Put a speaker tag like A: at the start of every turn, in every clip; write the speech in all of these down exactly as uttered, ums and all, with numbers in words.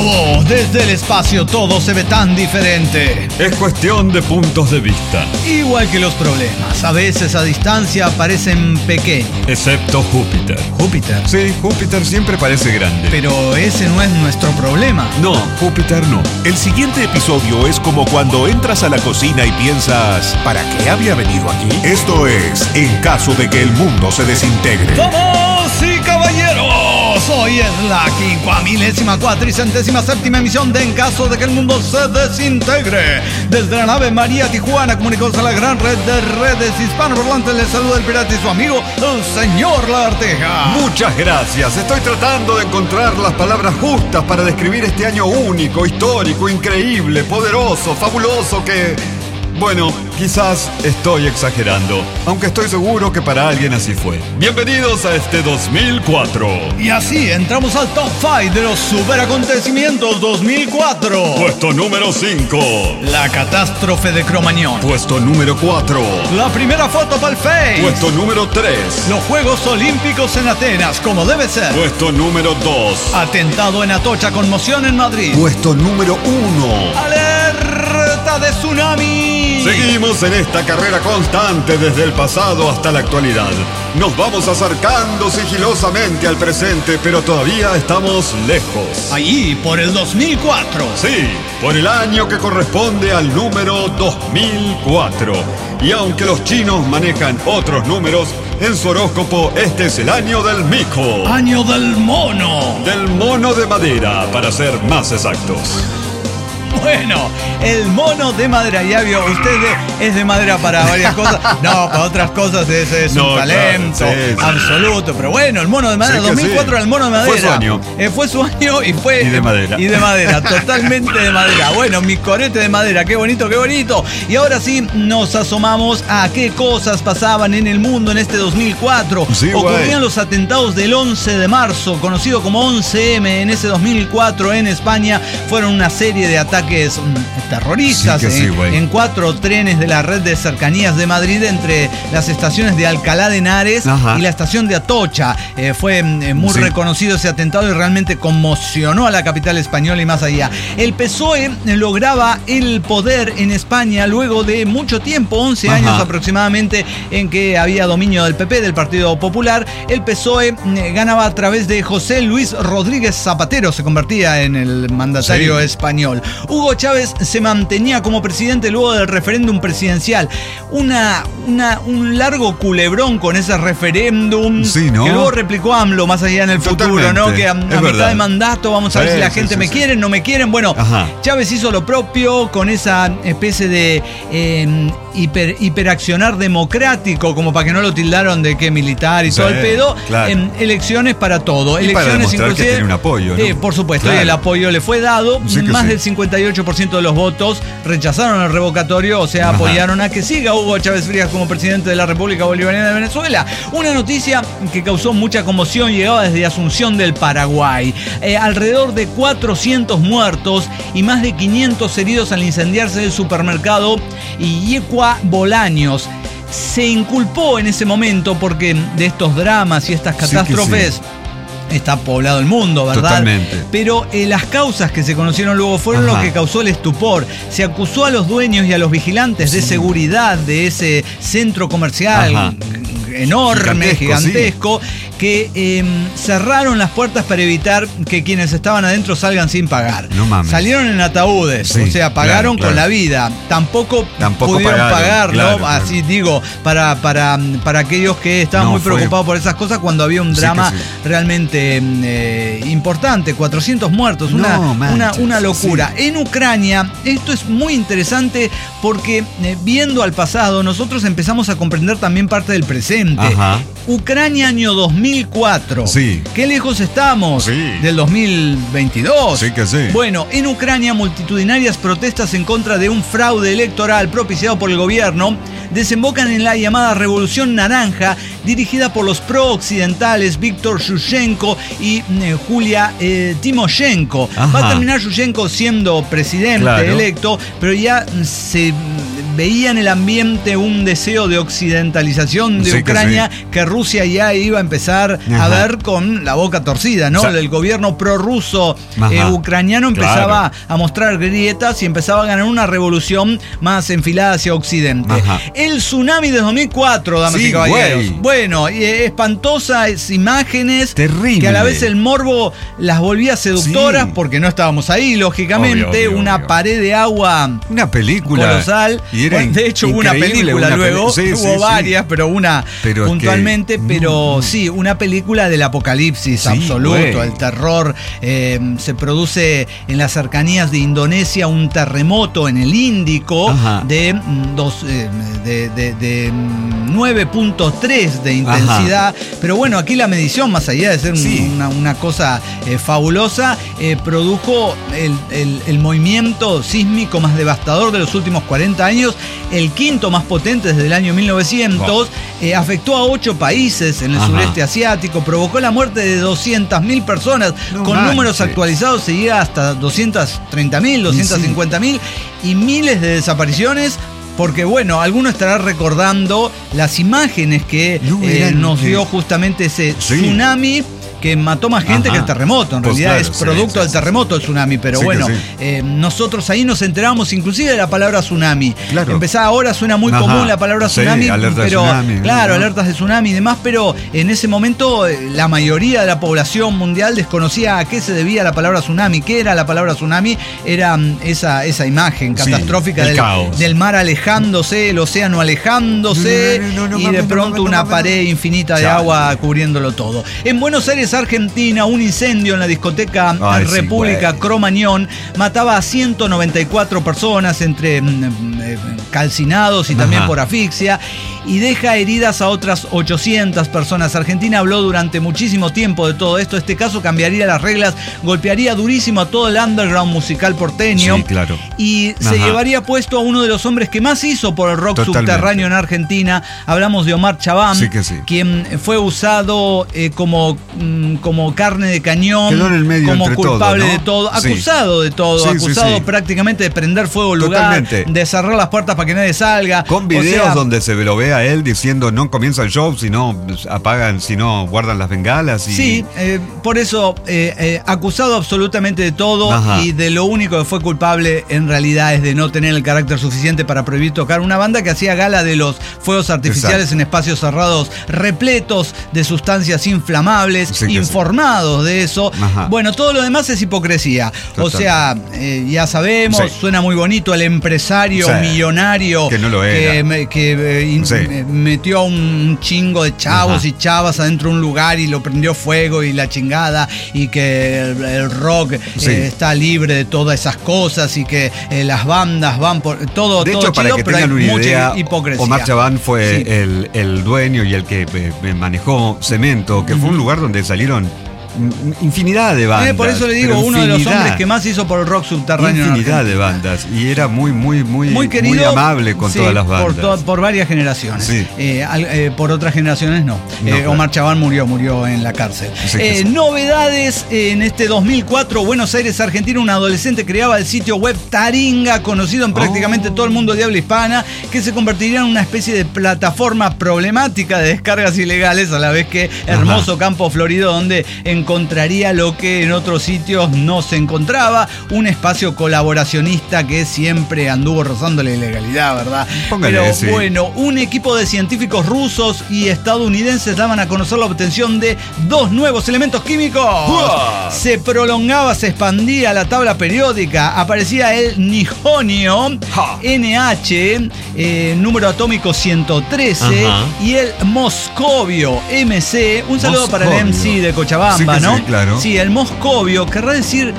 A: nuevo, desde el espacio todo se ve tan diferente.
B: Es cuestión de puntos de vista.
A: Igual que los problemas, a veces a distancia parecen pequeños.
B: Excepto Júpiter.
A: ¿Júpiter?
B: Sí, Júpiter siempre parece grande.
A: Pero ese no es nuestro problema.
B: No, Júpiter no.
C: El siguiente episodio es como cuando entras a la cocina y piensas, ¿para qué había venido aquí? Esto es En caso de que el mundo se desintegre.
A: ¡Damas y caballeros! Hoy es la quincuamilésima cuatricentésima séptima emisión de En caso de que el mundo se desintegre. Desde la nave María Tijuana, comunicándose a la gran red de redes hispanoparlantes, les saluda el pirata y su amigo, el señor Lagarteja.
B: Muchas gracias. Estoy tratando de encontrar las palabras justas para describir este año único, histórico, increíble, poderoso, fabuloso que... Bueno, quizás estoy exagerando, aunque estoy seguro que para alguien así fue. Bienvenidos a este dos mil cuatro.
A: Y así entramos al top cinco de los superacontecimientos dos mil cuatro.
B: Puesto número cinco.
A: La catástrofe de Cromañón.
B: Puesto número cuatro.
A: La primera foto para el Face.
B: Puesto número tres.
A: Los Juegos Olímpicos en Atenas, como debe ser.
B: Puesto número dos.
A: Atentado en Atocha, conmoción en Madrid.
B: Puesto número uno.
A: Alerta de tsunami.
B: Seguimos en esta carrera constante desde el pasado hasta la actualidad. Nos vamos acercando sigilosamente al presente, pero todavía estamos lejos.
A: Allí, por el dos mil cuatro.
B: Sí, por el año que corresponde al número dos mil cuatro. Y aunque los chinos manejan otros números, en su horóscopo este es el año del mico.
A: Año del mono.
B: Del mono de madera, para ser más exactos.
A: Bueno, el mono de madera, ya vio, usted es de madera para varias cosas. No, para otras cosas ese es no, un talento claro, sí, sí. absoluto. Pero bueno, el mono de madera, sí dos mil cuatro sí. Era el mono de madera.
B: Fue su año.
A: Eh, fue su año y fue...
B: Y de madera.
A: Y de madera, totalmente de madera. Bueno, mi corete de madera, qué bonito, qué bonito. Y ahora sí, nos asomamos a qué cosas pasaban en el mundo en este dos mil cuatro.
B: Sí,
A: Ocurrían
B: guay.
A: los atentados del once de marzo, conocido como once eme, en ese dos mil cuatro en España. Fueron una serie de ataques terroristas sí sí, en, en cuatro trenes de la red de cercanías de Madrid entre las estaciones de Alcalá de Henares Ajá. y la estación de Atocha. Eh, fue eh, muy sí. reconocido ese atentado y realmente conmocionó a la capital española y más allá. El P S O E lograba el poder en España luego de mucho tiempo, once Ajá. años aproximadamente, en que había dominio del P P, del Partido Popular. El P S O E eh, ganaba a través de José Luis Rodríguez Zapatero, se convertía en el mandatario sí. español. Hugo Chávez se mantenía como presidente luego del referéndum presidencial. Una, una, un largo culebrón con ese referéndum
B: sí, ¿no?
A: que luego replicó AMLO más allá en el Totalmente. futuro, ¿no? Que a, a mitad de mandato vamos a ver sí, si la gente sí, me sí. quiere, no me quieren. Bueno, Ajá. Chávez hizo lo propio con esa especie de eh, hiper, hiperaccionar democrático, como para que no lo tildaron de que militar y sí, todo el pedo.
B: Claro.
A: Eh, elecciones para todo.
B: Y
A: elecciones
B: para demostrar
A: inclusive,
B: que tiene un apoyo, ¿no?
A: eh, por supuesto,
B: claro.
A: y el apoyo le fue dado.
B: Sí
A: más
B: sí.
A: del cincuenta y ocho por ciento de los votos rechazaron el revocatorio, o sea, Ajá. apoyaron a que siga Hugo Chávez Frías como presidente de la República Bolivariana de Venezuela. Una noticia que causó mucha conmoción llegaba desde Asunción del Paraguay. Eh, alrededor de cuatrocientos muertos y más de quinientos heridos al incendiarse el supermercado Yecua Bolaños. Se inculpó en ese momento porque de estos dramas y estas catástrofes... Sí está poblado el mundo, ¿verdad?
B: Totalmente.
A: Pero eh, las causas que se conocieron luego fueron Ajá. lo que causó el estupor. Se acusó a los dueños y a los vigilantes sí. de seguridad de ese centro comercial Ajá. enorme, gigantesco, gigantesco sí. que eh, cerraron las puertas para evitar que quienes estaban adentro salgan sin pagar.
B: No mames.
A: Salieron en ataúdes, sí, o sea, pagaron claro, claro. con la vida. Tampoco, Tampoco pudieron pagaron, pagarlo, claro, así claro. digo, para, para, para aquellos que estaban no, muy preocupados fue... por esas cosas cuando había un drama sí sí. realmente Eh, importante, cuatrocientos muertos, una, no, una, una locura. Sí. En Ucrania, esto es muy interesante porque eh, viendo al pasado, nosotros empezamos a comprender también parte del presente.
B: Ajá.
A: Ucrania año dos mil cuatro.
B: Sí.
A: ¿Qué lejos estamos
B: sí.
A: del dos mil veintidós?
B: Sí que sí.
A: Bueno, en Ucrania multitudinarias protestas en contra de un fraude electoral propiciado por el gobierno desembocan en la llamada Revolución Naranja, dirigida por los pro-occidentales Víctor Yushchenko y eh, Julia eh, Timoshenko. Ajá. Va a terminar Yushchenko siendo presidente claro. electo, pero ya se veía en el ambiente un deseo de occidentalización de sí, Ucrania que, sí. que Rusia ya iba a empezar Ajá. a ver con la boca torcida, ¿no? O sea, el gobierno prorruso eh, ucraniano empezaba claro. a mostrar grietas y empezaba a ganar una revolución más enfilada hacia Occidente. Ajá. El tsunami de dos mil cuatro, damas sí, y caballeros. Güey. Bueno, eh, espantosas imágenes.
B: Terrible.
A: Que a la vez el morbo las volvía seductoras sí. porque no estábamos ahí, lógicamente. Obvio, obvio, una obvio. pared de agua.
B: Una película.
A: Colosal.
B: Y era
A: bueno, de hecho, hubo una película una luego. Peli- sí, hubo sí, varias, sí. pero una pero puntualmente. Que, pero mm. sí, una película del apocalipsis sí, absoluto. Güey. El terror. Eh, se produce en las cercanías de Indonesia un terremoto en el Índico Ajá. de, dos, eh, de, de, de nueve punto tres de intensidad. Ajá. Pero bueno, aquí la medición, más allá de ser sí. una, una cosa eh, fabulosa, eh, produjo el, el, el movimiento sísmico más devastador de los últimos cuarenta años, el quinto más potente desde el año mil novecientos, wow. eh, afectó a ocho países en el Ajá. sureste asiático, provocó la muerte de doscientas mil personas, no con manches. números actualizados se llega hasta doscientas treinta mil, doscientas cincuenta mil sí. y miles de desapariciones. Porque bueno, alguno estará recordando las imágenes que no, eh, nos dio justamente ese sí. tsunami que mató más gente Ajá. que el terremoto. En pues realidad claro, es producto sí, del terremoto el tsunami, pero sí, bueno, sí. Eh, nosotros ahí nos enteramos inclusive de la palabra tsunami. Claro. Empezaba ahora, suena muy Ajá. común la palabra tsunami, sí, alerta pero de tsunami, claro, ¿no? alertas de tsunami y demás, pero en ese momento la mayoría de la población mundial desconocía a qué se debía la palabra tsunami, qué era la palabra tsunami, era esa, esa imagen catastrófica sí, del, del mar alejándose, el océano alejándose no, no, no, no, y no, de pronto no, no, no, una no, pared no. infinita de Chao. agua cubriéndolo todo. En Buenos Aires, Argentina, un incendio en la discoteca Ay, República sí, Cromañón mataba a ciento noventa y cuatro personas entre eh, calcinados y Ajá. también por asfixia y deja heridas a otras ochocientas personas. Argentina habló durante muchísimo tiempo de todo esto. Este caso cambiaría las reglas, golpearía durísimo a todo el underground musical porteño
B: sí, claro.
A: y Ajá. se llevaría puesto a uno de los hombres que más hizo por el rock Totalmente. subterráneo en Argentina. Hablamos de Omar Chabán, sí sí. quien fue usado eh, como como carne de cañón,
B: Quedó en el medio
A: como culpable
B: todo, ¿no?
A: de todo, acusado
B: sí.
A: de todo,
B: sí,
A: acusado
B: sí, sí.
A: prácticamente de prender fuego al lugar, de cerrar las puertas para que nadie salga.
B: Con videos o sea, donde se lo ve a él diciendo no comienza el show, si no apagan, si no guardan las bengalas. Y...
A: Sí, eh, por eso eh, eh, acusado absolutamente de todo Ajá. y de lo único que fue culpable en realidad es de no tener el carácter suficiente para prohibir tocar una banda que hacía gala de los fuegos artificiales Exacto. en espacios cerrados repletos de sustancias inflamables, sí, informados sí. de eso. Ajá. Bueno, todo lo demás es hipocresía. Total. O sea, eh, ya sabemos, sí. suena muy bonito el empresario sí. millonario
B: que, no lo era.
A: que, que eh, in, sí. metió a un chingo de chavos Ajá. y chavas adentro de un lugar y lo prendió fuego y la chingada y que el, el rock sí. eh, está libre de todas esas cosas y que eh, las bandas van por todo,
B: de
A: todo
B: hecho,
A: chido,
B: para que
A: pero hay
B: una
A: mucha
B: idea,
A: hipocresía.
B: Omar Chabán fue sí. el, el dueño y el que eh, manejó Cemento, que uh-huh. fue un lugar donde salieron infinidad de bandas.
A: Eh, por eso le digo, uno de los hombres que más hizo por el rock subterráneo.
B: Infinidad de bandas. Y era muy, muy, muy, muy, querido, muy amable con sí, todas las bandas.
A: Por, to, por varias generaciones. Sí. Eh, eh, por otras generaciones no. no eh, Omar Chabán murió, murió en la cárcel. Sí, eh, sí. Novedades en este dos mil cuatro, Buenos Aires, Argentina, un adolescente creaba el sitio web Taringa, conocido en prácticamente oh. todo el mundo de habla hispana, que se convertiría en una especie de plataforma problemática de descargas ilegales, a la vez que hermoso Ajá. campo florido donde encontraría lo que en otros sitios no se encontraba, un espacio colaboracionista que siempre anduvo rozando la ilegalidad, ¿verdad? Póngale, Pero sí. bueno, un equipo de científicos rusos y estadounidenses daban a conocer la obtención de dos nuevos elementos químicos. ¡Uah! Se prolongaba, se expandía la tabla periódica, aparecía el nijonio, ja. N H, eh, número atómico ciento trece, Ajá. y el moscovio, M C, un saludo Moscovio. para el M C de Cochabamba, sí, ¿no?
B: Sí, claro.
A: Sí, el moscovio, querrá decir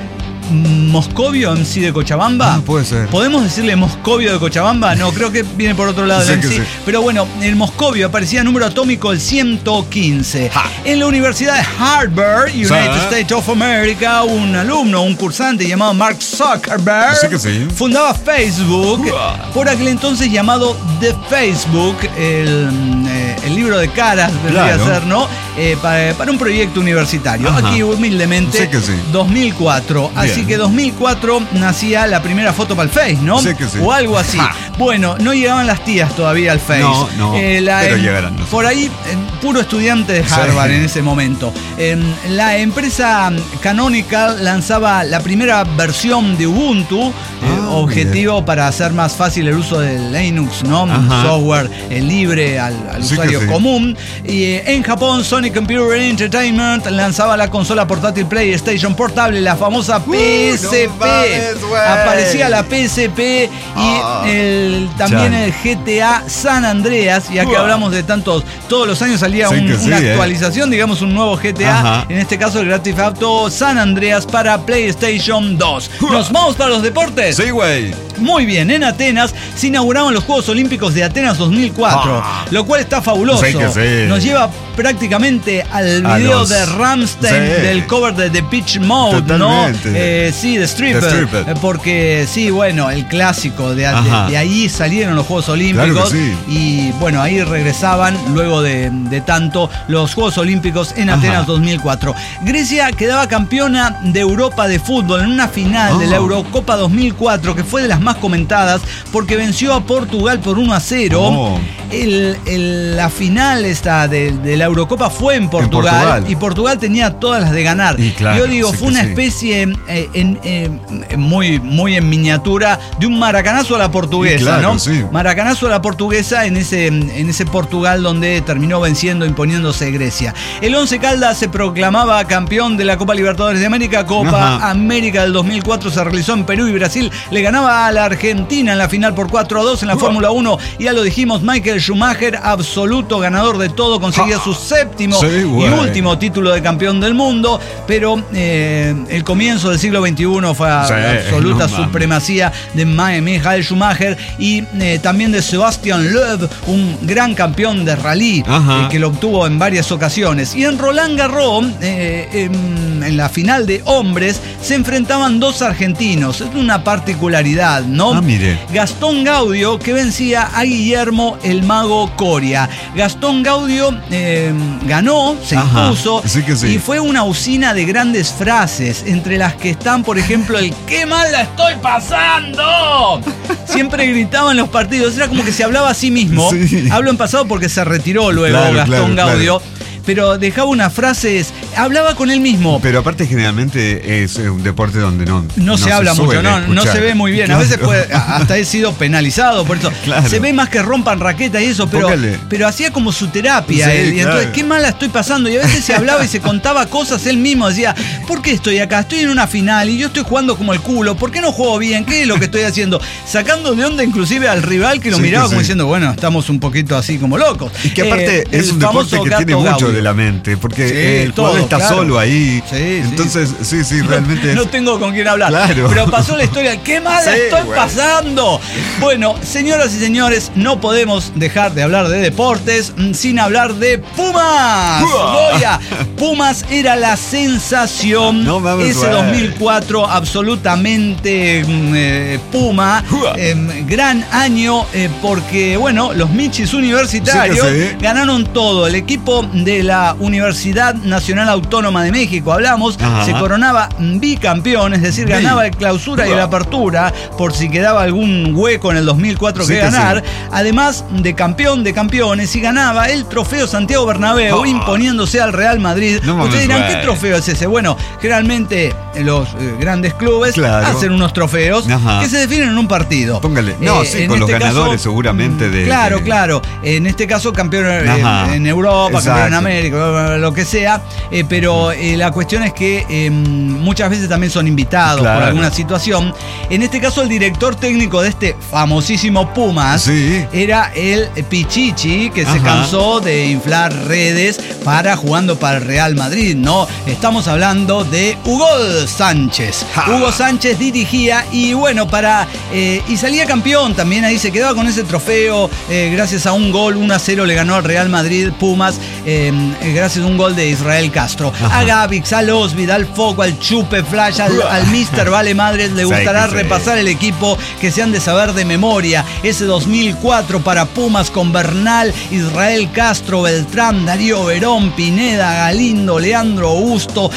A: Moscovio M C de Cochabamba.
B: Ah, puede ser.
A: ¿Podemos decirle Moscovio de Cochabamba? No, creo que viene por otro lado del sí, M C. Sí. Pero bueno, el moscovio aparecía número atómico el ciento quince. Ja. En la Universidad de Harvard, United ¿Sabe? States of America, un alumno, un cursante llamado Mark Zuckerberg
B: sí que sí.
A: fundaba Facebook, uh. por aquel entonces llamado The Facebook, el, eh, el libro de caras debería claro. ser, ¿no? Eh, para, para un proyecto universitario. Ajá. Aquí humildemente, sí que sí. dos mil cuatro, hacia casi que dos mil cuatro nacía la primera foto para el Face, ¿no?
B: Sí que sí.
A: O algo así. Ja. Bueno, no llegaban las tías todavía al Face.
B: No, no,
A: eh, la,
B: pero
A: eh,
B: llegarán. No sé.
A: Por ahí, eh, puro estudiante de Harvard sí. en ese momento. Eh, la empresa Canonical lanzaba la primera versión de Ubuntu, ah, eh, objetivo bien. para hacer más fácil el uso de Linux, ¿no? Ajá. Software eh, libre al, al sí usuario sí. común. Y eh, en Japón, Sony Computer Entertainment lanzaba la consola portátil PlayStation Portable, la famosa uh, P S P. No mames, aparecía la P S P y oh, el, también Chan. el G T A San Andreas, ya que uh. hablamos de tantos, todos los años salía un, sí, una actualización, eh. digamos un nuevo G T A, Ajá. en este caso el Grand Theft Auto San Andreas para PlayStation dos. Uh. ¿Nos vamos para los deportes?
B: Sí, güey.
A: Muy bien, en Atenas se inauguraron los Juegos Olímpicos de Atenas dos mil cuatro, ah. lo cual está fabuloso. Sí que sí. Nos lleva prácticamente al video los... de Rammstein sí. del cover de The Pitch Mode, Totalmente. ¿no? Eh, sí, de Stripper, Stripper. Porque sí, bueno, el clásico, de, de, de ahí salieron los Juegos Olímpicos
B: claro sí.
A: y bueno, ahí regresaban luego de, de tanto los Juegos Olímpicos en Atenas Ajá. dos mil cuatro. Grecia quedaba campeona de Europa de fútbol en una final oh. de la Eurocopa dos mil cuatro, que fue de las más comentadas porque venció a Portugal por uno a cero. Oh. El, el, la final esta de, de la Eurocopa fue en Portugal, en Portugal y Portugal tenía todas las de ganar. Claro, Yo digo, sí fue una sí. especie eh, en, eh, muy, muy en miniatura de un maracanazo a la portuguesa, claro, ¿no? Sí. Maracanazo a la portuguesa en ese, en ese Portugal donde terminó venciendo, imponiéndose Grecia. El Once Caldas se proclamaba campeón de la Copa Libertadores de América. Copa Ajá. América del dos mil cuatro se realizó en Perú y Brasil le ganaba a la Argentina en la final por cuatro a dos en la uh. Fórmula uno. Ya lo dijimos, Michael Schumacher, absoluto ganador de todo, conseguía ah. su séptimo sí, y último título de campeón del mundo, pero eh, el comienzo del siglo veintiuno fue sí, absoluta no, supremacía de Michael Schumacher y eh, también de Sebastian Loeb, un gran campeón de rally eh, que lo obtuvo en varias ocasiones. Y en Roland Garros, eh, en, en la final de hombres, se enfrentaban dos argentinos. Es una particularidad, ¿no?
B: Ah, mire.
A: Gastón Gaudio, que vencía a Guillermo el Mago Coria. Gastón Gaudio eh, ganó, se Ajá, impuso
B: sí que sí.
A: y fue una usina de grandes frases, entre las que están, por ejemplo, el ¡qué mal la estoy pasando! Siempre gritaba en los partidos, era como que se hablaba a sí mismo. Sí. Hablo en pasado porque se retiró luego claro, Gastón claro, Gaudio. Claro. Pero dejaba unas frases, hablaba con él mismo.
B: Pero aparte generalmente es un deporte donde no
A: No, no se, se habla mucho, no, no se ve muy bien. Claro. A veces puede, hasta he sido penalizado por eso. Claro. Se ve más que rompan raquetas y eso, pero, pero hacía como su terapia. Sí, él, y claro. entonces, qué mal la estoy pasando. Y a veces se hablaba y se contaba cosas él mismo. Decía, ¿por qué estoy acá? Estoy en una final y yo estoy jugando como el culo. ¿Por qué no juego bien? ¿Qué es lo que estoy haciendo? Sacando de onda inclusive al rival que lo sí, miraba que como sí. diciendo, bueno, estamos un poquito así como locos.
B: Y que aparte eh, es un deporte que tiene mucho Gaudio. de la mente, porque sí, el todo, jugador está claro. solo ahí. Sí, entonces, sí, sí, sí realmente.
A: No, es... no tengo con quién hablar. Claro. Pero pasó la historia. ¡Qué mal sí, estoy güey. pasando! Bueno, señoras y señores, no podemos dejar de hablar de deportes sin hablar de Pumas. Goya, Pumas era la sensación. No, mames, ese dos mil cuatro, absolutamente eh, Puma. Eh, gran año, eh, porque, bueno, los Michis universitarios sí sí. ganaron todo. El equipo de la Universidad Nacional Autónoma de México, hablamos, Ajá. se coronaba bicampeón, es decir, ganaba el clausura y la apertura, por si quedaba algún hueco en el dos mil cuatro sí que, que ganar, sí. además de campeón de campeones, y ganaba el trofeo Santiago Bernabéu, oh. imponiéndose al Real Madrid. No, Ustedes dirán, ¿qué trofeo es ese? Bueno, generalmente los eh, grandes clubes claro. hacen unos trofeos Ajá. que se definen en un partido.
B: Póngale. No, eh, sí, con este los ganadores caso, seguramente de...
A: Claro,
B: de...
A: claro. En este caso, campeón eh, en Europa, Exacto. campeón en América, lo que sea, eh, pero eh, la cuestión es que eh, muchas veces también son invitados claro. por alguna situación. En este caso, el director técnico de este famosísimo Pumas sí. era el Pichichi, que Ajá. se cansó de inflar redes para jugando para el Real Madrid, ¿no? Estamos hablando de Hugo Sánchez. Ja. Hugo Sánchez dirigía y bueno, para eh, y salía campeón también, ahí se quedaba con ese trofeo, eh, gracias a un gol, uno a cero le ganó al Real Madrid Pumas, eh, gracias a un gol de Israel Castro. Castro. Ajá. A Gavix, al Osvid, al Foco, al Chupe Flash, al, al mister Vale Madres le gustará sí, repasar sí. el equipo que se han de saber de memoria. Ese dos mil cuatro para Pumas con Bernal, Israel Castro, Beltrán, Darío Verón, Pineda, Galindo, Leandro Augusto,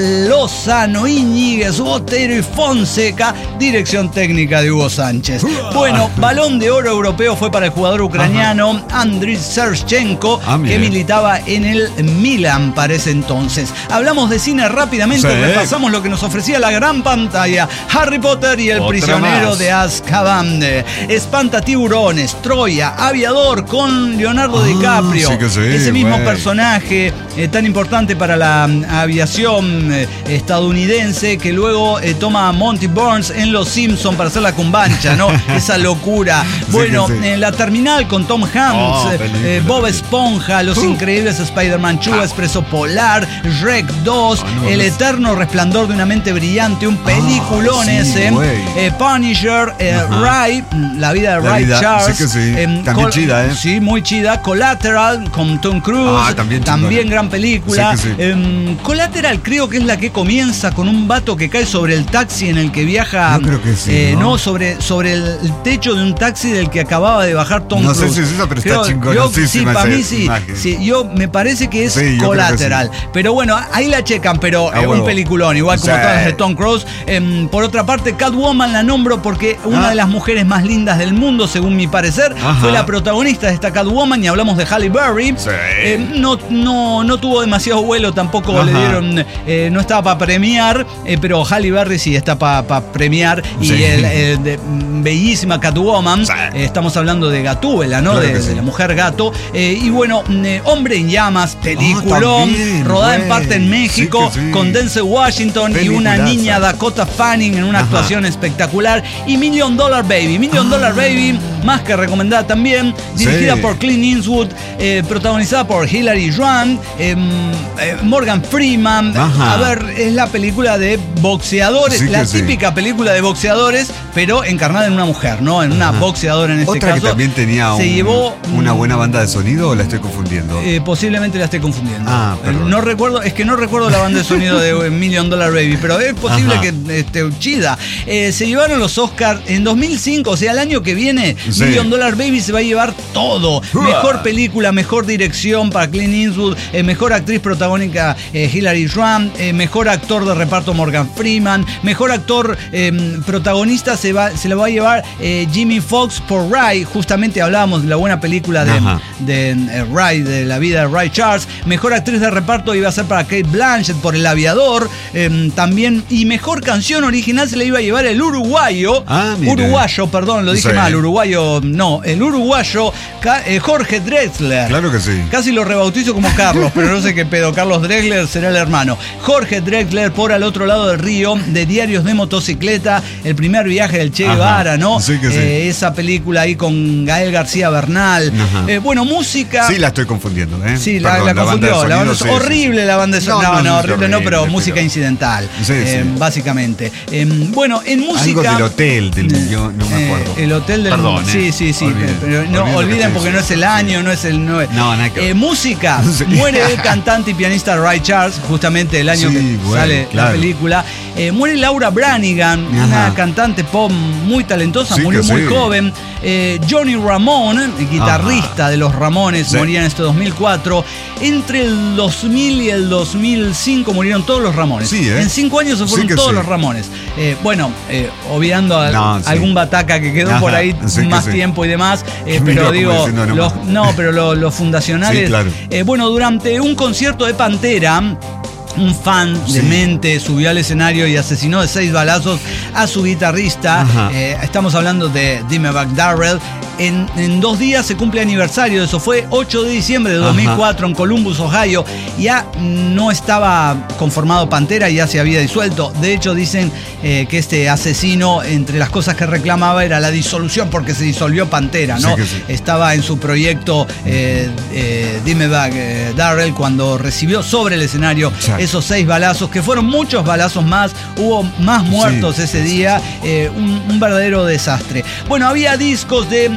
A: Lozano, Iñiguez, Botero y Fonseca. Dirección técnica de Hugo Sánchez. Bueno, balón de oro europeo fue para el jugador ucraniano Andriy Shevchenko, ah, que militaba en el Milan para ese entonces. Hablamos de cine rápidamente, sí. repasamos lo que nos ofrecía la gran pantalla. Harry Potter y el Otra prisionero más. de Azkaban, Espanta Tiburones, Troya, Aviador con Leonardo ah, DiCaprio. Sí que sí, Ese mismo wey. personaje eh, tan importante para la um, aviación eh, estadounidense que luego eh, toma a Monty Burns en Los Simpsons para hacer la cumbancha, ¿no? Esa locura. Bueno, sí sí. en la terminal con Tom Hanks, oh, eh, Bob Esponja, Los uh. Increíbles Spider-Man dos, ah. Expreso Polar, Shrek dos, oh, no, El no Eterno Resplandor de una Mente Brillante, un peliculón oh, sí, ese, eh, Punisher, eh, Ray, La vida de la Ray vida. Charles.
B: Sí que sí. Eh, también chida, ¿eh?
A: Sí, muy chida. Collateral con Tom Cruise, ah, también, también gran película. Sí sí. eh, Collateral creo que es la que comienza con un vato que cae sobre el taxi en el que viaja.
B: Yo creo que sí,
A: eh,
B: ¿no?
A: no, sobre, sobre el techo de un taxi del que acababa de bajar Tom
B: no
A: Cruise.
B: No sé si es eso, pero creo, está chingoncísima.
A: Sí, para mí sí, sí. Yo me parece que es sí, Collateral. Sí. Pero bueno, ahí la checan, pero ah, eh, un peliculón, igual como sí. todas las de Tom Cruise. Eh, por otra parte, Catwoman la nombro porque una ah. de las mujeres más lindas del mundo, según mi parecer, Ajá. fue la protagonista de esta Catwoman, y hablamos de Halle Berry. Sí. Eh, no, no, no tuvo demasiado vuelo, tampoco Ajá. le dieron, eh, no estaba para premiar, eh, pero Halle Berry sí está para pa premiar. Y sí. el, el de, bellísima Catwoman, sí. eh, estamos hablando de Gatúbela, ¿no? Claro de, sí. de la mujer gato. Eh, y bueno, eh, Hombre en Llamas, peliculón, oh, también, rodada wey. en parte en México, sí sí. con Denzel Washington Peliculaza. y una niña Dakota Fanning en una Ajá. actuación espectacular. Y Million Dollar Baby, Million ah. Dollar Baby, más que recomendada también, dirigida sí. por Clint Eastwood, eh, protagonizada por Hilary Swank, eh, eh, Morgan Freeman. Ajá. A ver, es la película de boxeadores, sí la típica sí. película de boxeadores, pero encarnada en una mujer, ¿no? En una Ajá. boxeadora en este
B: ¿Otra
A: caso.
B: ¿Otra que también tenía
A: se
B: un,
A: llevó,
B: una buena banda de sonido o la estoy confundiendo?
A: Eh, posiblemente la estoy confundiendo.
B: Ah, perdón.
A: No recuerdo, es que no recuerdo la banda de sonido de Million Dollar Baby, pero es posible Ajá. que esté chida. Eh, se llevaron los Oscars en dos mil cinco, o sea, el año que viene, sí. Million Dollar Baby se va a llevar todo. Uh. Mejor película, mejor dirección para Clint Eastwood, eh, mejor actriz protagónica eh, Hilary Swank, eh, mejor actor de reparto Morgan Freeman, mejor actor eh, protagonista se, va, se lo va a llevar eh, Jimmy Fox por Ray. Justamente hablábamos de la buena película de, de eh, Ray, de la vida de Ray Charles. Mejor actriz de reparto iba a ser para Cate Blanchett por El Aviador, eh, también. Y mejor canción original se le iba a llevar el uruguayo, ah, uruguayo, perdón, lo dije sí. mal, uruguayo, no, el uruguayo eh, Jorge Drexler.
B: Claro que sí.
A: Casi lo rebautizo como Carlos, pero no sé qué pedo. Carlos Drexler será el hermano. Jorge Drexler por Al otro lado del río, de Diarios de Motocicleta, el primer viaje del Che Guevara, ¿no?
B: Sí que sí.
A: Eh, esa película ahí con Gael García Bernal. Eh, bueno, música.
B: Sí, la estoy confundiendo, ¿eh?
A: Sí, la, Perdón, la, la confundió. Banda la banda sí, horrible sí. la banda de sonido. No, no, no, no horrible, horrible, no, pero, pero música incidental. Sí, eh, sí. Básicamente. Eh, bueno, en música.
B: Algo del hotel, del, yo no me acuerdo.
A: Eh, el hotel del.
B: Perdón,
A: sí, sí, sí. Olviden, pero no olviden, olviden porque no es el año, no es el. No,
B: no nada que
A: eh, música. Sí. Muere el cantante y pianista Ray Charles, justamente el año sí, que bueno, sale claro. la película. Eh, muere Laura Branigan, Ajá. una cantante pop muy talentosa, sí murió muy sí. joven. Eh, Johnny Ramone, guitarrista Ajá. de los Ramones, sí. moría en este dos mil cuatro. Entre el dos mil y el dos mil cinco murieron todos los Ramones. Sí, ¿eh? En cinco años se fueron sí todos sí. los Ramones. Eh, bueno, eh, obviando a, no, sí. algún bataca que quedó Ajá. por ahí sí más sí. tiempo y demás, eh, pero digo, los, no, pero los lo fundacionales. Sí, claro. eh, bueno, durante un concierto de Pantera, un fan sí. demente subió al escenario y asesinó de seis balazos a su guitarrista. Eh, estamos hablando de Dimebag Darrell. En, en dos días se cumple aniversario de eso. Fue ocho de diciembre de dos mil cuatro Ajá. en Columbus, Ohio. Ya no estaba conformado Pantera, ya se había disuelto. De hecho, dicen eh, que este asesino, entre las cosas que reclamaba, era la disolución porque se disolvió Pantera, ¿no? Sí sí. Estaba en su proyecto eh, eh, Dimebag eh, Darrell cuando recibió sobre el escenario Exacto. esos seis balazos, que fueron muchos balazos más. Hubo más muertos sí. ese día. Eh, un, un verdadero desastre. Bueno, había discos de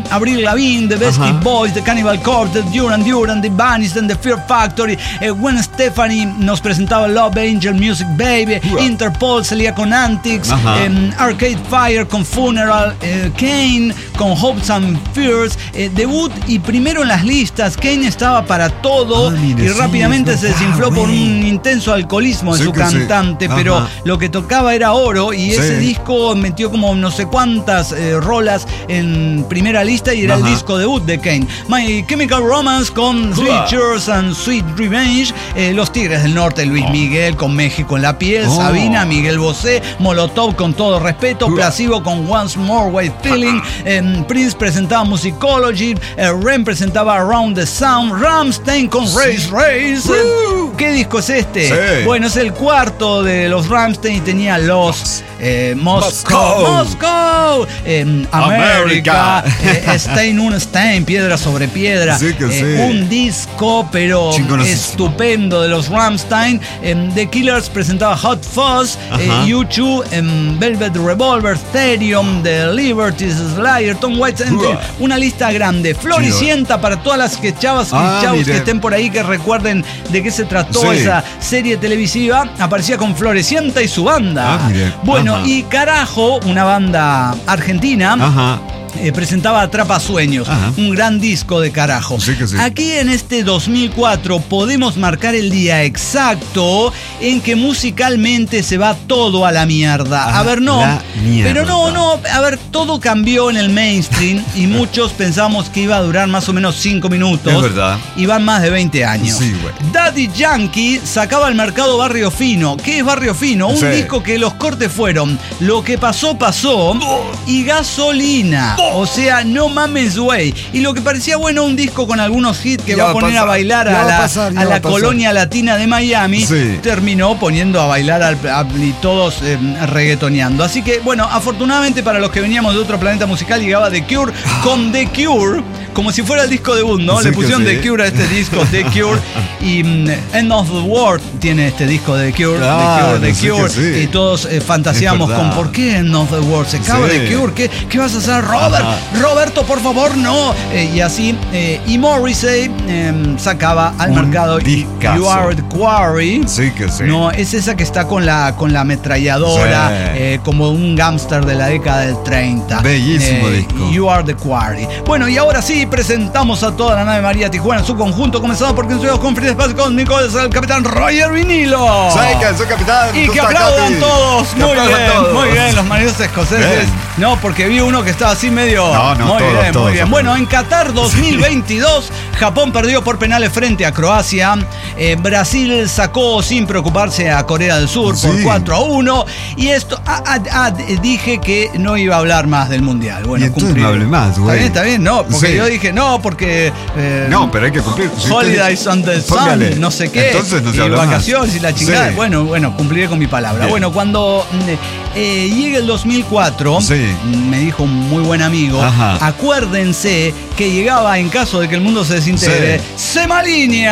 A: Avril Lavigne, The Beastie Boys, The Cannibal Corpse, The Duran Duran, The Bunnies and The Fear Factory. Eh, Gwen Stefani nos presentaba Love Angel, Music Baby. Uh-huh. Interpol salía con Antics. Eh, Arcade Fire con Funeral. Eh, Kane con Hopes and Fears. Eh, debut y primero en las listas. Kane estaba para todo. Ah, mire, y rápidamente sí, se desinfló por un intenso alcoholismo de sí, su cantante. Sí. Pero lo que tocaba era oro. Y sí. ese disco metió como no sé cuántas eh, rolas en primera lista. Y era Ajá. el disco debut de Kane. My Chemical Romance con Sweet Tears and Sweet Revenge. Eh, Los Tigres del Norte, Luis oh. Miguel con México en la piel. Oh. Sabina, Miguel Bosé. Molotov con Todo Respeto. Placebo con Once More White Feeling. Eh, Prince presentaba Musicology. Eh, Ren presentaba Around the Sound. Rammstein con Race Race. Uh. ¿Qué disco es este? Sí. Bueno, es el cuarto de los Rammstein y tenía los eh, Moscow, Moscow, eh, América, eh, Stein un Stein, piedra sobre piedra.
B: Sí que
A: eh,
B: sí.
A: Un disco, pero estupendo de los Rammstein. Eh, The Killers presentaba Hot Fuzz, eh, U dos, eh, Velvet Revolver, Therion, The Liberties, Slayer, Tom Waits, entre uh. una lista grande. Floricienta para todas las que chavas ah, y chavos mire. que estén por ahí que recuerden de qué se trató sí. esa serie televisiva. Aparecía con Floricienta y su banda.
B: Ah,
A: bueno,
B: Ajá.
A: y Carajo, una banda argentina.
B: Ajá.
A: Eh, presentaba Atrapa Sueños, Ajá. un gran disco de Carajo.
B: Sí que sí.
A: Aquí en este dos mil cuatro podemos marcar el día exacto en que musicalmente se va todo a la mierda. Ah, a ver, no, pero no, no, a ver, todo cambió en el mainstream y muchos pensamos que iba a durar más o menos cinco minutos.
B: Es verdad.
A: Y van más de veinte años.
B: Sí, güey.
A: Daddy Yankee sacaba al mercado Barrio Fino. ¿Qué es Barrio Fino? Un sí. disco que los cortes fueron Lo que pasó, pasó y Gasolina. O sea, no mames, güey. Y lo que parecía bueno, un disco con algunos hits que ya va a poner a, a bailar a la, a pasar, a la a colonia latina de Miami, sí. terminó poniendo a bailar al, a, y todos eh, reggaetoneando. Así que, bueno, afortunadamente para los que veníamos de otro planeta musical, llegaba The Cure con The Cure, como si fuera el disco debut, ¿no? Sí, Le pusieron sí. The Cure a este disco, The Cure. Y um, End of the World tiene este disco de The Cure,
B: claro,
A: The Cure, The Cure.
B: Sí.
A: Y todos eh, fantaseamos con ¿por qué End of the World? Se acaba sí. The Cure. ¿Qué, ¿Qué vas a hacer, Robert? Ajá. Roberto, por favor, no. Eh, y así, eh, y Morrissey eh, sacaba al
B: un
A: mercado
B: discazo.
A: You Are the Quarry.
B: Sí que sí.
A: No, es esa que está con la, con la ametralladora, sí. eh, como un gángster de la década del treinta.
B: Bellísimo
A: eh,
B: disco.
A: You Are the Quarry. Bueno, y ahora sí, presentamos a toda la nave María Tijuana en su conjunto, comenzando porque en su con Free Espacio Cósmico es el capitán Roger Vinilo.
B: Sí, que soy capitán.
A: Y que aplaudan Capi. todos.
B: Que
A: muy
B: aplaudan
A: bien,
B: todos.
A: muy bien, los marinos escoceses. Bien. No, porque vi uno que estaba así medio.
B: No, no,
A: muy
B: todos,
A: bien,
B: todos,
A: muy bien.
B: todos.
A: Bueno, en Qatar dos mil veintidós, sí. Japón perdió por penales frente a Croacia. Eh, Brasil sacó sin preocuparse a Corea del Sur sí. por cuatro a uno. Y esto, ah, ah, ah, dije que no iba a hablar más del Mundial. Bueno,
B: y entonces no hable más, güey.
A: Está bien, está bien, no, porque
B: sí.
A: yo dije no, porque. Eh,
B: no, pero hay que cumplir.
A: Si Holidays on the
B: Póngale.
A: Sun, no sé qué.
B: Entonces no se
A: y
B: habla
A: vacaciones
B: más.
A: y la chingada.
B: Sí.
A: Bueno, bueno, cumpliré con mi palabra.
B: Bien.
A: Bueno, cuando eh, llegue el dos mil cuatro,
B: sí.
A: me dijo un muy buen amigo,
B: Ajá.
A: acuérdense que llegaba en caso de que el mundo se desintegre, sí. Semalinea.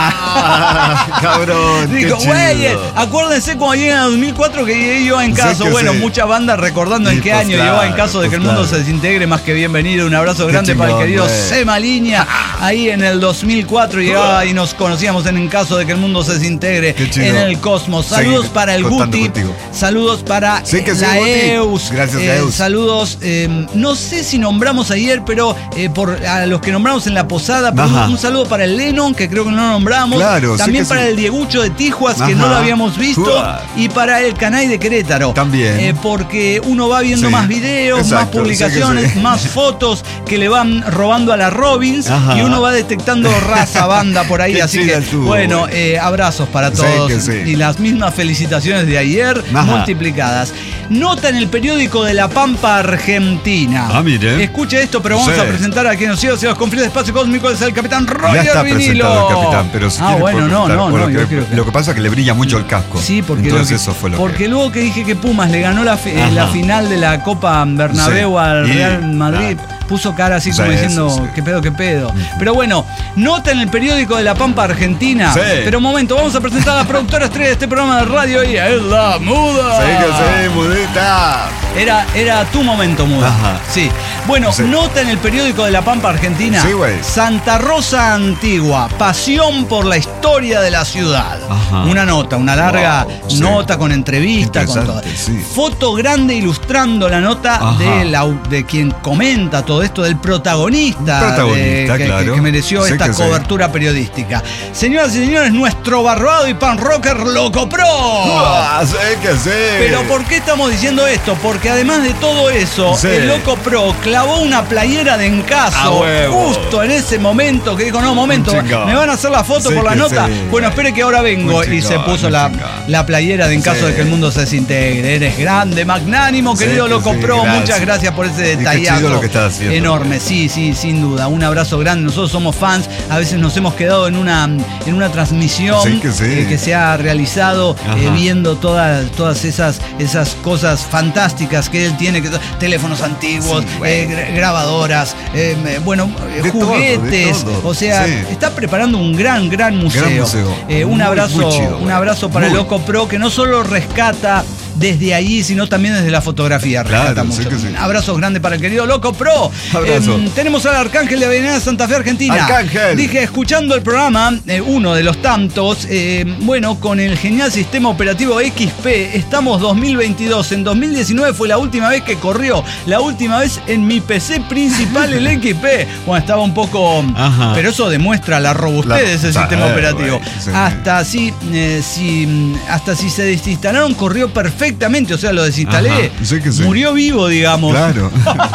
B: Ah, cabrón.
A: Digo, güey, acuérdense cuando llegue en el dos mil cuatro que llegué yo en caso. Sí, bueno, sí. muchas bandas recordando
B: sí,
A: en qué
B: pues
A: año
B: claro,
A: llegó en caso de que el mundo
B: claro.
A: se desintegre, más que bienvenido. Un abrazo grande
B: chingón,
A: para el querido
B: güey.
A: Semalinea. Ahí en el dos mil cuatro llegaba y nos conocíamos en, en caso de que el mundo se desintegre en el cosmos. Saludos
B: sí,
A: para el Guti. Contigo. Saludos para
B: sí, que
A: la
B: sí,
A: Eus.
B: Gracias,
A: eh,
B: Eus.
A: Saludos. Eh, no sé si nombramos ayer, pero eh, por a los que nombramos en la posada, pero un, un saludo para el Lennon, que creo que no lo nombramos.
B: Claro,
A: también
B: sí
A: para
B: sí.
A: el Diegucho de Tijuas,
B: Ajá.
A: que no lo habíamos visto.
B: Uah.
A: Y para el Canay de Querétaro.
B: También.
A: Eh, porque uno va viendo
B: sí.
A: más videos,
B: Exacto,
A: más publicaciones,
B: sí.
A: más fotos que le van robando a la Robbins. Ajá. Y uno va detectando raza, banda por ahí. Así que, tú, bueno, eh, abrazos para todos.
B: Sí, sí.
A: Y las mismas felicitaciones de ayer, Ajá. multiplicadas. Nota en el periódico de La Pampa, Argentina.
B: Ah, mire.
A: Escuche esto, pero vamos sí. a presentar a quien nos sigue, se nos confía de Espacio Cósmico, es el capitán Roger
B: ya está
A: Vinilo.
B: presentado el capitán, pero si
A: ah, bueno, no, no, no.
B: Lo que,
A: yo creo que...
B: lo que pasa es que le brilla mucho el casco.
A: Sí, porque,
B: Entonces
A: que,
B: eso fue lo
A: porque
B: que...
A: luego que dije que Pumas le ganó la, fi, la final de la Copa Bernabéu sí. al Real y, Madrid, claro. puso cara así como sí, diciendo, sí, sí. qué pedo, qué pedo. Uh-huh. Pero bueno, nota en el periódico de La Pampa, Argentina.
B: Sí.
A: Pero un momento, vamos a presentar a la productora estrella de este programa de radio y es la Muda.
B: Sí, que sí, Mudita.
A: Era, era tu momento, Muda.
B: Ajá.
A: Sí. Bueno,
B: Sí.
A: nota en el periódico de La Pampa, Argentina.
B: Sí, güey.
A: Santa Rosa Antigua, pasión por la historia de la ciudad.
B: Ajá.
A: Una nota, una larga
B: Wow, sí.
A: nota con entrevista, con todo.
B: Interesante, sí.
A: Foto grande ilustrando la nota
B: Ajá.
A: de, la, de quien comenta todo esto, del protagonista,
B: Protagonista,
A: de- que,
B: claro.
A: que, que mereció
B: Sí
A: esta
B: que sí.
A: cobertura periodística. Señoras y señores, nuestro barbado y pan rocker Loco Pro.
B: Ah, sé que sí.
A: Pero ¿por qué estamos diciendo esto? Porque además de todo eso,
B: Sí.
A: el Loco Pro clavó una playera de
B: A
A: encaso
B: huevo.
A: justo en ese momento que dijo, no, momento,
B: Un chingón.
A: me van a hacer la foto
B: Sí
A: por la
B: que
A: nota.
B: sí.
A: Bueno, espere que ahora vengo.
B: Un
A: Y se
B: chingón,
A: puso
B: un
A: la,
B: chingón.
A: la playera de en caso
B: Sí.
A: de que el mundo se desintegre. Eres grande, magnánimo,
B: Sí,
A: querido
B: que
A: Loco
B: sí,
A: Pro.
B: gracias.
A: Muchas gracias por ese
B: qué
A: detallazo
B: chido lo que estás haciendo.
A: enorme. Sí, sí, sin duda. Un abrazo grande. Nosotros somos fans. A veces nos hemos quedado en una, en una transmisión
B: Sí, que sí.
A: eh, que se ha realizado
B: Ajá.
A: eh, viendo todas, todas esas, esas cosas fantásticas que él tiene, que teléfonos antiguos,
B: Sí, güey.
A: eh, gra- grabadoras, eh, eh, bueno, eh,
B: De todo,
A: juguetes.
B: de todo.
A: O sea,
B: Sí.
A: está preparando un gran, gran museo.
B: Gran museo.
A: Eh, un
B: Muy,
A: abrazo,
B: muy chido,
A: un
B: güey.
A: abrazo para el
B: Muy.
A: Loco Pro, que no solo rescata desde allí, sino también desde la fotografía. Rescata
B: Claro, sí
A: mucho.
B: que sí.
A: Abrazos grandes para el querido Loco Pro.
B: Abrazo.
A: Em, tenemos al Arcángel de Avenida Santa Fe, Argentina.
B: Arcángel.
A: Dije, escuchando el programa, eh, uno de los tantos, eh, bueno, con el genial sistema operativo X P, estamos dos mil veintidós. En dos mil diecinueve fue la última vez que corrió. La última vez en mi P C principal, el X P. Bueno, estaba un poco...
B: Ajá.
A: Pero eso demuestra la robustez
B: La-
A: de ese
B: eh,
A: sistema operativo.
B: güey, sí.
A: Hasta si, eh, si, hasta si se desinstalaron, corrió perfectamente. O sea, lo desinstalé.
B: Ajá, sí que sí.
A: Murió vivo, digamos.
B: Claro.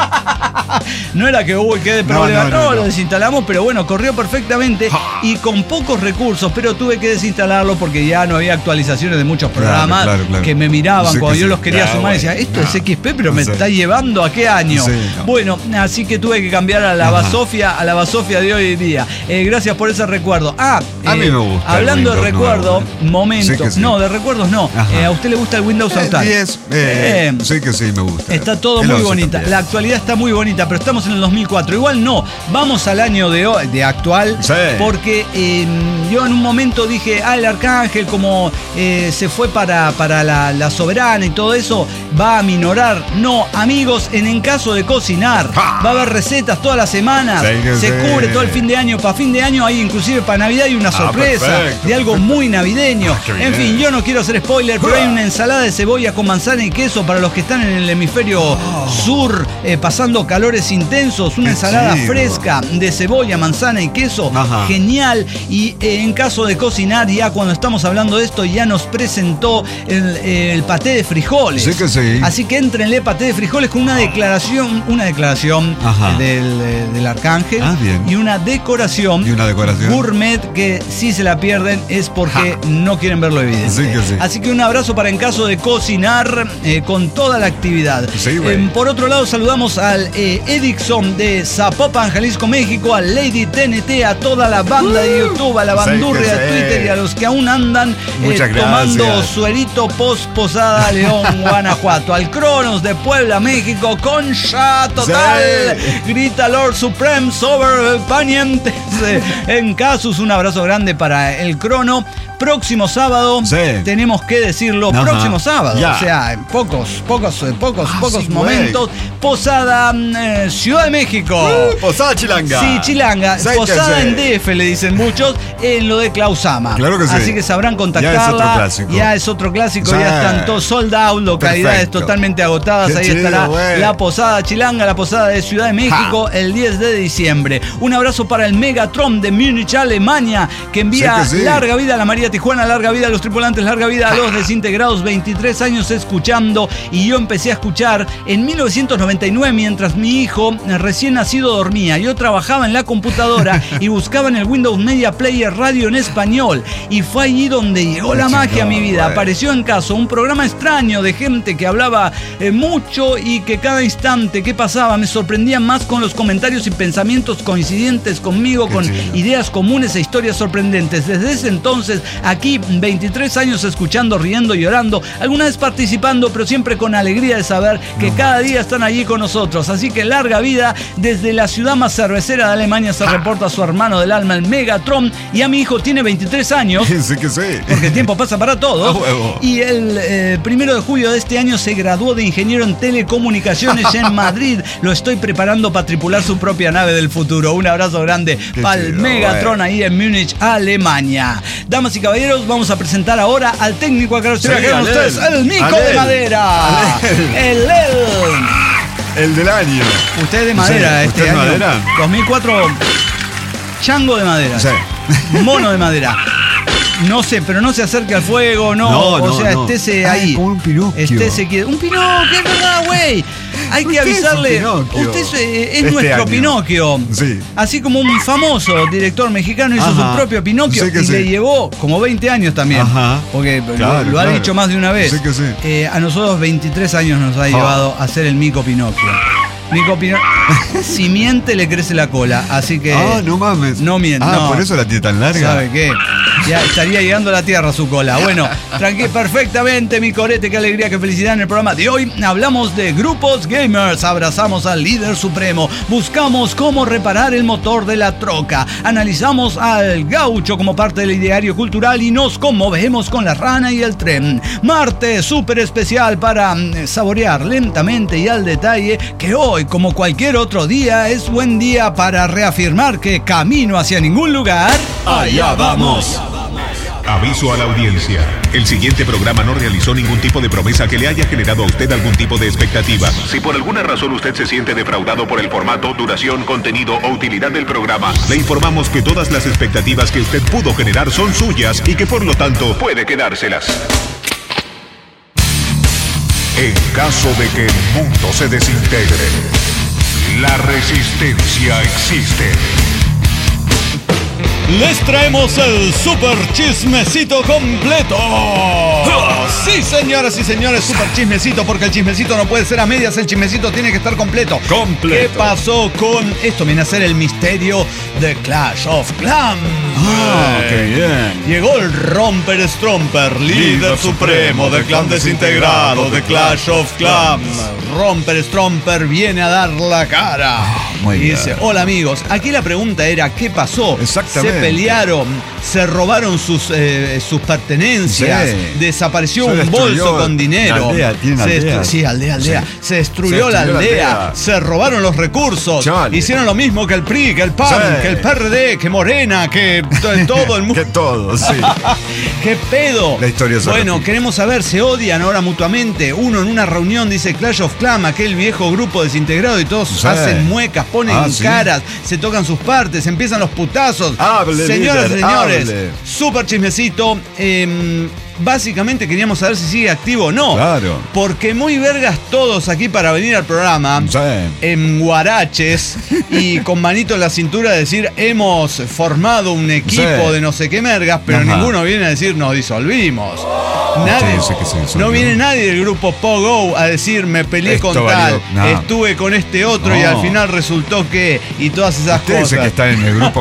A: No era que hubo qué de
B: No,
A: problema, no,
B: no, no,
A: lo
B: no.
A: desinstalamos, pero bueno, corrió perfectamente y con pocos recursos, pero tuve que desinstalarlo porque ya no había actualizaciones de muchos
B: Claro,
A: programas
B: claro, claro.
A: que me miraban
B: Sí
A: cuando
B: que
A: yo
B: sí.
A: los quería
B: Ya,
A: sumar y decía,
B: güey.
A: esto
B: No.
A: es X P, pero me
B: Sí.
A: está llevando a qué año.
B: Sí, no.
A: Bueno, así que tuve que cambiar a la
B: Ajá.
A: basofia, a la basofia de hoy día. Eh, gracias por ese recuerdo. Ah,
B: A
A: eh,
B: mí me gusta el
A: hablando de
B: Windows
A: recuerdo,
B: nuevo.
A: momentos.
B: Sí que sí.
A: No, de recuerdos no.
B: Ajá.
A: Eh, a usted le gusta el Windows
B: Eh,
A: Autal.
B: diez, eh,
A: Eh,
B: sí que sí, me gusta.
A: Está todo
B: El
A: muy
B: once
A: bonita.
B: también.
A: La actualidad está muy bonita, pero estamos en el dos mil cuatro. Igual no, vamos al año de, hoy- de actual,
B: Sí.
A: porque eh, yo en un momento dije, ah, el Arcángel como eh, se fue para, para la, la Soberana y todo eso, va a minorar. No, amigos, en En Caso de Cocinar,
B: ¡Ja!
A: va a haber recetas todas las semanas,
B: Sí que
A: se
B: sí.
A: cubre todo el fin de año. Para fin de año hay inclusive para Navidad hay una
B: Ah,
A: sorpresa
B: perfecto,
A: de algo muy navideño.
B: Ah, qué
A: En fin,
B: bien.
A: yo no quiero hacer spoiler, pero hay una ensalada de cebolla con manzana y queso para los que están en el hemisferio sur, eh, pasando calores intensos. Una
B: Qué
A: ensalada
B: chido.
A: fresca de cebolla, manzana y queso.
B: Ajá.
A: Genial. Y eh, en caso de cocinar, ya cuando estamos hablando de esto, ya nos presentó el, el paté de frijoles.
B: Sí que sí.
A: Así que entrenle paté de frijoles con una declaración, una declaración
B: Ajá.
A: eh, del, eh, del Arcángel
B: Ah, bien.
A: y una decoración.
B: Y una decoración.
A: Gourmet que si se la pierden es porque
B: Ja.
A: no quieren verlo evidente.
B: Sí que sí.
A: Así que un abrazo para en caso de cocinar eh, con toda la actividad.
B: Sí, güey.
A: Eh, por otro lado, saludamos al eh, Edixon de Zapopan, Jalisco, México, al Lady T N T, a toda la banda de YouTube, a la
B: Sí
A: bandurria
B: que
A: de
B: sí.
A: Twitter y a los que aún andan eh,
B: Muchas
A: tomando
B: gracias.
A: suerito post Posada León, Guanajuato, al Cronos de Puebla, México, concha total.
B: Sí.
A: Grita Lord Supreme sobre panientes eh, en Casus. Un abrazo grande para el Crono. Próximo sábado,
B: Sí.
A: tenemos que decirlo,
B: Ajá.
A: próximo sábado,
B: Ya.
A: o sea, en pocos, pocos, eh, pocos,
B: Ah,
A: pocos
B: sí,
A: momentos. Posada, mm, eh, Ciudad de México.
B: Uh, Posada Chilanga.
A: Sí, Chilanga.
B: Sí que
A: Posada
B: sí.
A: en D F, le dicen muchos, en lo de Klausama.
B: Claro que sí.
A: Así que sabrán contactarla.
B: Ya es otro clásico.
A: Ya es otro clásico,
B: Sí.
A: ya están todos sold out, localidades
B: Perfecto.
A: totalmente agotadas.
B: Qué
A: Ahí
B: chido,
A: estará
B: güey.
A: la Posada Chilanga, la Posada de Ciudad de México, el diez de diciembre. Un abrazo para el Megatron de Múnich, Alemania, que envía
B: Sí que sí.
A: larga vida a la María Tijuana, larga vida a los tripulantes, larga vida a los desintegrados. veintitrés años escuchando, y yo empecé a escuchar en mil novecientos noventa y nueve mientras mi hijo eh, recién nacido dormía. Yo trabajaba en la computadora y buscaba en el Windows Media Player radio en español, y fue allí donde llegó la
B: Qué
A: magia a mi
B: chingón,
A: vida.
B: güey.
A: Apareció en Caso un programa extraño de gente que hablaba eh, mucho y que cada instante que pasaba me sorprendía más con los comentarios y pensamientos coincidentes conmigo,
B: Qué
A: con
B: chido.
A: ideas comunes e historias sorprendentes. Desde ese entonces Aquí veintitrés años escuchando, riendo, llorando, alguna vez participando, pero siempre con alegría de saber que no. cada día están allí con nosotros. Así que larga vida. Desde la ciudad más cervecera de Alemania se ah. reporta a su hermano del alma, el Megatron, y a mi hijo tiene veintitrés años.
B: Sí que sí.
A: Porque el tiempo pasa para todos.
B: Ah,
A: y el eh, primero de julio de este año se graduó de ingeniero en telecomunicaciones en Madrid. Lo estoy preparando para tripular su propia nave del futuro. Un abrazo grande para el Megatron ahí en Múnich, Alemania. Damas y caballeros, vamos a presentar ahora al técnico a carrocería. Sí, ustedes, el Mico Alel. de madera. Alel. El Lel.
B: El del año.
A: Usted de madera, sí, este
B: ¿usted
A: año.
B: de madera?
A: dos mil cuatro. Chango de madera.
B: Sí.
A: Mono de madera. No sé, pero no se acerque al fuego, no.
B: no
A: o
B: no,
A: sea,
B: no.
A: estése
B: Ay,
A: ahí.
B: como un Pinocchio.
A: Estése quieto. Un Pinocchio, es verdad, güey. Hay que avisarle. Usted es, es este nuestro año. Pinocchio.
B: Sí.
A: Así como un famoso director mexicano hizo
B: Ajá.
A: su propio Pinocchio
B: Sí que
A: y
B: sí.
A: le llevó como veinte años también.
B: Ajá.
A: Porque
B: claro,
A: lo, lo
B: claro.
A: ha dicho más de una vez.
B: Sí que sí.
A: Eh, a nosotros veintitrés años nos ha llevado ah. a hacer el Mico Pinocchio. Mico Pinocchio. Si miente, le crece la cola. Así que.
B: Ah, no mames.
A: No miente.
B: Ah,
A: no.
B: por eso la tiene tan larga.
A: ¿Sabe qué? Ya estaría llegando a la tierra su cola. Bueno, tranquilo, perfectamente, mi corete. Qué alegría, qué felicidad en el programa de hoy. Hablamos de grupos gamers. Abrazamos al líder supremo. Buscamos cómo reparar el motor de la troca. Analizamos al gaucho como parte del ideario cultural y nos conmovemos con la rana y el tren. Martes súper especial para saborear lentamente y al detalle que hoy, como cualquier otro día, es buen día para reafirmar que camino hacia ningún lugar.
B: Allá vamos.
C: Aviso a la audiencia. El siguiente programa no realizó ningún tipo de promesa que le haya generado a usted algún tipo de expectativa. Si por alguna razón usted se siente defraudado por el formato, duración, contenido o utilidad del programa, le informamos que todas las expectativas que usted pudo generar son suyas y que por lo tanto puede quedárselas. En caso de que el mundo se desintegre, la resistencia existe.
A: Les traemos el super chismecito completo. ¡Oh! Sí, señoras y señores, super chismecito, porque el chismecito no puede ser a medias, el chismecito tiene que estar completo.
B: Completo.
A: ¿Qué pasó con esto? Viene a ser el misterio de Clash of Clans.
B: Ah, qué bien.
A: Llegó el Romper Stromper, líder, líder supremo de clan desintegrado de Clash of Clans. Romper Stromper viene a dar la cara.
B: Muy
A: y
B: bien.
A: dice, hola amigos, aquí la pregunta era, ¿qué pasó?
B: Exactamente.
A: Se pelearon, se robaron sus, eh, sus pertenencias, sí. desapareció se un bolso con dinero.
B: Aldea, ¿tienen
A: se
B: aldea?
A: Sí, aldea, aldea.
B: Sí.
A: Se, destruyó se destruyó la aldea, aldea, se robaron los recursos, Chale. hicieron lo mismo que el P R I, que el P A M, sí. que el P R D, que Morena, que todo el mundo.
B: Que todo, sí.
A: ¿Qué pedo?
B: La historia
A: Bueno,
B: repite.
A: queremos saber, se odian ahora mutuamente. Uno en una reunión dice Clash of Clans, aquel viejo grupo desintegrado, y todos sí. hacen muecas, ponen ah, caras, ¿sí? se tocan sus partes, empiezan los putazos.
B: Hable,
A: Señoras y señores,
B: hable.
A: Super chismecito. Eh, básicamente queríamos saber si sigue activo o no.
B: Claro.
A: Porque muy vergas todos aquí para venir al programa.
B: Sí.
A: En guaraches y con manito en la cintura decir hemos formado un equipo sí. de no sé qué mergas, pero Ajá. ninguno viene a decir nos disolvimos. Nadie,
B: sí, sí, sí,
A: no viene nadie del grupo Pogo a decir me peleé Esto con
B: valió.
A: tal,
B: no.
A: estuve con este otro no. y al final resultó que y todas esas
B: Ustedes
A: cosas.
B: que están en el grupo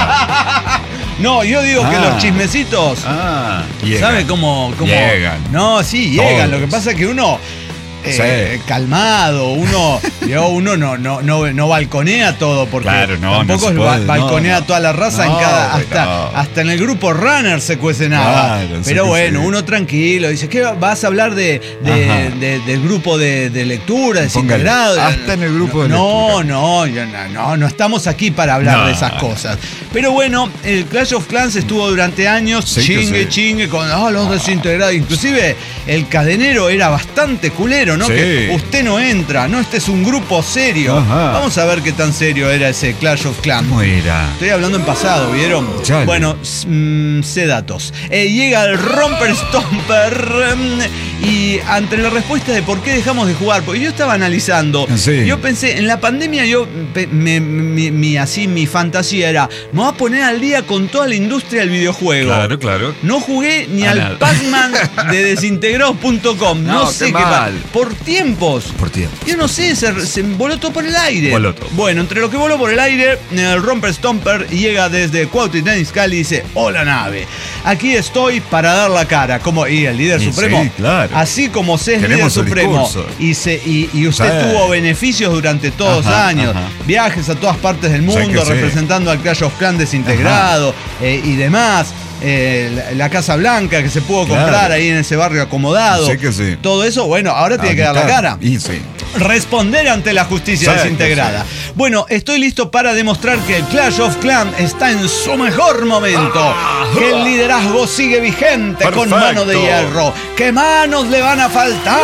B: para.
A: No, yo digo
B: ah.
A: que los chismecitos,
B: ah,
A: ¿sabe cómo, cómo?
B: Llegan.
A: No, sí, llegan.
B: Todos.
A: Lo que pasa es que uno eh, sí. calmado, uno, yo, uno no, no, no, no balconea todo, porque
B: claro, no,
A: tampoco
B: no
A: es balconea
B: no,
A: toda la raza
B: no,
A: en cada, hasta,
B: no.
A: hasta en el grupo Runner se cuece nada.
B: Claro,
A: pero
B: sí,
A: bueno,
B: sí.
A: uno tranquilo, dice, ¿qué vas a hablar de, de, de, de del grupo de, de lectura, desintegrado?
B: Hasta en el grupo de
A: no,
B: lectura.
A: No, no, no, no estamos aquí para hablar no. de esas cosas. Pero bueno, el Clash of Clans estuvo durante años
B: sí,
A: chingue,
B: sí.
A: chingue con oh, los desintegrados. Inclusive el cadenero era bastante culero, ¿no?
B: Sí.
A: Que usted no entra, no, este es un grupo serio.
B: Ajá.
A: Vamos a ver qué tan serio era ese Clash of Clans.
B: ¿Cómo era?
A: Estoy hablando en pasado, ¿vieron?
B: Chale.
A: Bueno, mmm, sé datos. Eh, llega el Romper Stomper mmm, Y ante la respuesta de por qué dejamos de jugar, porque yo estaba analizando, sí. Yo pensé, en la pandemia yo, me, mi, mi, así mi fantasía era, me voy a poner al día con toda la industria del videojuego.
B: Claro, claro.
A: No jugué ni a al nada. Pac-Man de desintegrados punto com, no, no sé qué mal. Por tiempos.
B: Por tiempos.
A: Yo no sé, se, se voló todo por el aire.
B: Voló todo.
A: Bueno, entre lo que voló por el aire, el Romper Stomper llega desde Cuautitlán Izcalli y dice, hola nave, aquí estoy para dar la cara, como y el líder
B: y
A: supremo.
B: Sí, claro.
A: Así como se es líder supremo y, se, y, y usted sí. tuvo beneficios durante todos los años, ajá. viajes a todas partes del mundo, sí representando sí. al Clash of Clans desintegrado eh, y demás. Eh, la, la Casa Blanca que se pudo comprar claro. ahí en ese barrio acomodado.
B: Sí que sí.
A: Todo eso, bueno, ahora tiene que dar la cara.
B: Y sí.
A: Responder ante la justicia sí, desintegrada. Sí. Bueno, estoy listo para demostrar que el Clash of Clans está en su mejor momento. Ah, que el liderazgo sigue vigente perfecto. Con mano de hierro. ¿Qué manos le van a faltar?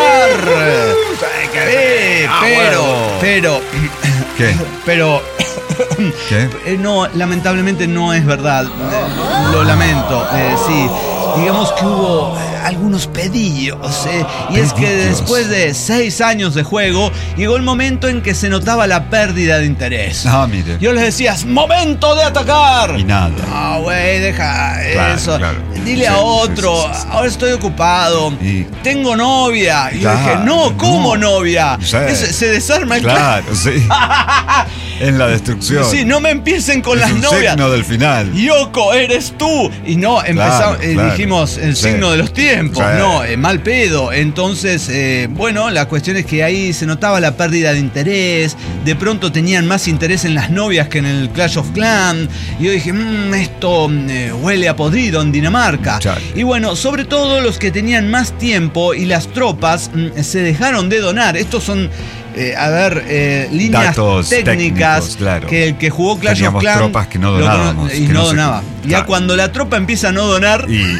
A: Uh, eh, ah, pero, bueno. pero,
B: ¿qué?
A: Pero. ¿Qué? No, lamentablemente no es verdad. Lo lamento. Eh, sí. Digamos que hubo algunos pedillos, eh, y pedillos. Es que después de seis años de juego llegó el momento en que se notaba la pérdida de interés.
B: Ah, mire.
A: Yo les decía, ¡es momento de atacar!
B: Y nada.
A: Ah, güey, deja claro, eso. Claro. Dile sí, a otro, sí, sí, sí. ahora estoy ocupado. Y... tengo novia. Y claro, yo dije, no, ¿cómo no. novia? Sí. Es, se desarma el
B: claro, sí. En la destrucción.
A: Sí, no me empiecen con
B: es
A: las
B: un
A: novias.
B: Signo del final.
A: Yoko, eres tú. Y no, empezamos, claro, eh, claro. dijimos el sí. signo de los tiempos. Sí. No, eh, mal pedo. Entonces, eh, bueno, la cuestión es que ahí se notaba la pérdida de interés. De pronto tenían más interés en las novias que en el Clash of Clans. Y yo dije, mmm, esto eh, huele a podrido en Dinamarca. Sí. Y bueno, sobre todo los que tenían más tiempo y las tropas mmm, se dejaron de donar. Estos son... Eh, a ver, eh, líneas
B: Datos
A: técnicas
B: claro.
A: que el que jugó Clash
B: Teníamos
A: of Clans
B: tropas que no donábamos,
A: y
B: que
A: no
B: no
A: donaba.
B: Se...
A: Ya
B: claro.
A: cuando la tropa empieza a no donar
B: y...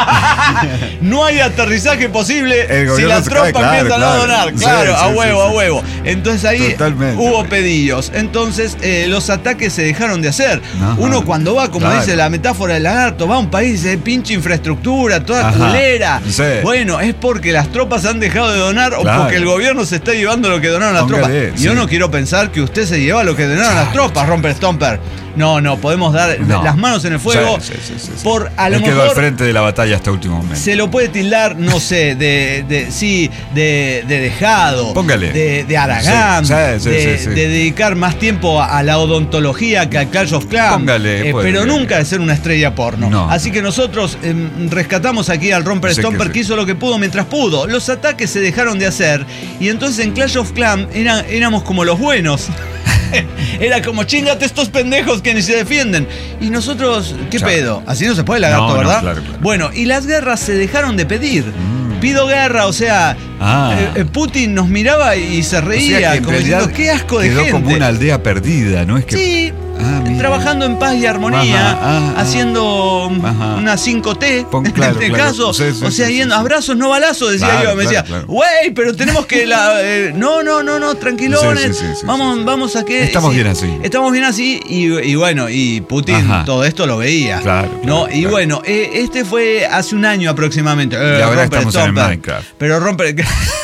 A: no hay aterrizaje posible si la tropa
B: cae, claro,
A: empieza
B: claro.
A: a no donar. Claro, sí, a sí, huevo, sí, a huevo. Entonces ahí totalmente. Hubo pedillos. Entonces eh, los ataques se dejaron de hacer. Ajá. Uno cuando va, como claro. dice la metáfora del lagarto, va a un país de pinche infraestructura, toda Ajá. culera. Sí. Bueno, es porque las tropas han dejado de donar
B: claro.
A: o porque el gobierno se está llevando lo que donaron las tropas. Sí. Yo no quiero pensar que usted se lleva lo que donaron claro. las tropas, Romper Stomper. No, no, podemos dar no. las manos en el fuego.
B: Sí, sí, sí, sí.
A: Por a lo
B: Él
A: mejor
B: quedó al frente de la batalla hasta último momento.
A: Se lo puede tildar, no sé, de, de sí, de, de dejado.
B: Póngale.
A: De, de Aragán.
B: Sí, sí,
A: de,
B: sí, sí.
A: de dedicar más tiempo a, a la odontología que a Clash of Clans.
B: Póngale.
A: Eh, pero nunca de ser una estrella porno.
B: No.
A: Así que nosotros eh, rescatamos aquí al Romper Stomper que, que hizo lo que pudo mientras pudo. Los ataques se dejaron de hacer. Y entonces en Clash of Clans era, éramos como los buenos. Era como, chingate estos pendejos que ni se defienden. Y nosotros, ¿qué Chao. pedo? Así no se puede, lagarto, no, ¿verdad? No, claro, claro. Bueno, y las guerras se dejaron de pedir. Mm. Pido guerra, o sea, ah. eh, Putin nos miraba y se reía. O sea, como diciendo, qué asco de
B: quedó
A: gente.
B: Quedó como una aldea perdida, ¿no? Es que...
A: Sí. Ah, trabajando en paz y armonía, ajá, ajá, haciendo ajá. una cinco T
B: Pon, claro,
A: en este
B: claro.
A: caso,
B: Sí, sí,
A: o sea,
B: sí,
A: yendo
B: sí.
A: abrazos, no balazos, decía
B: claro,
A: yo, me
B: claro,
A: decía, güey, claro. pero tenemos que la, eh, no, no, no, no, tranquilones, sí, sí, sí, sí, vamos,
B: sí.
A: vamos a que,
B: estamos
A: sí,
B: bien así,
A: estamos bien así y, y bueno, y Putin ajá. todo esto lo veía,
B: claro,
A: no,
B: claro,
A: y
B: claro.
A: bueno, eh, este fue hace un año aproximadamente, eh,
B: y ahora
A: Romper
B: estamos
A: Stomper,
B: en el Minecraft,
A: pero romper,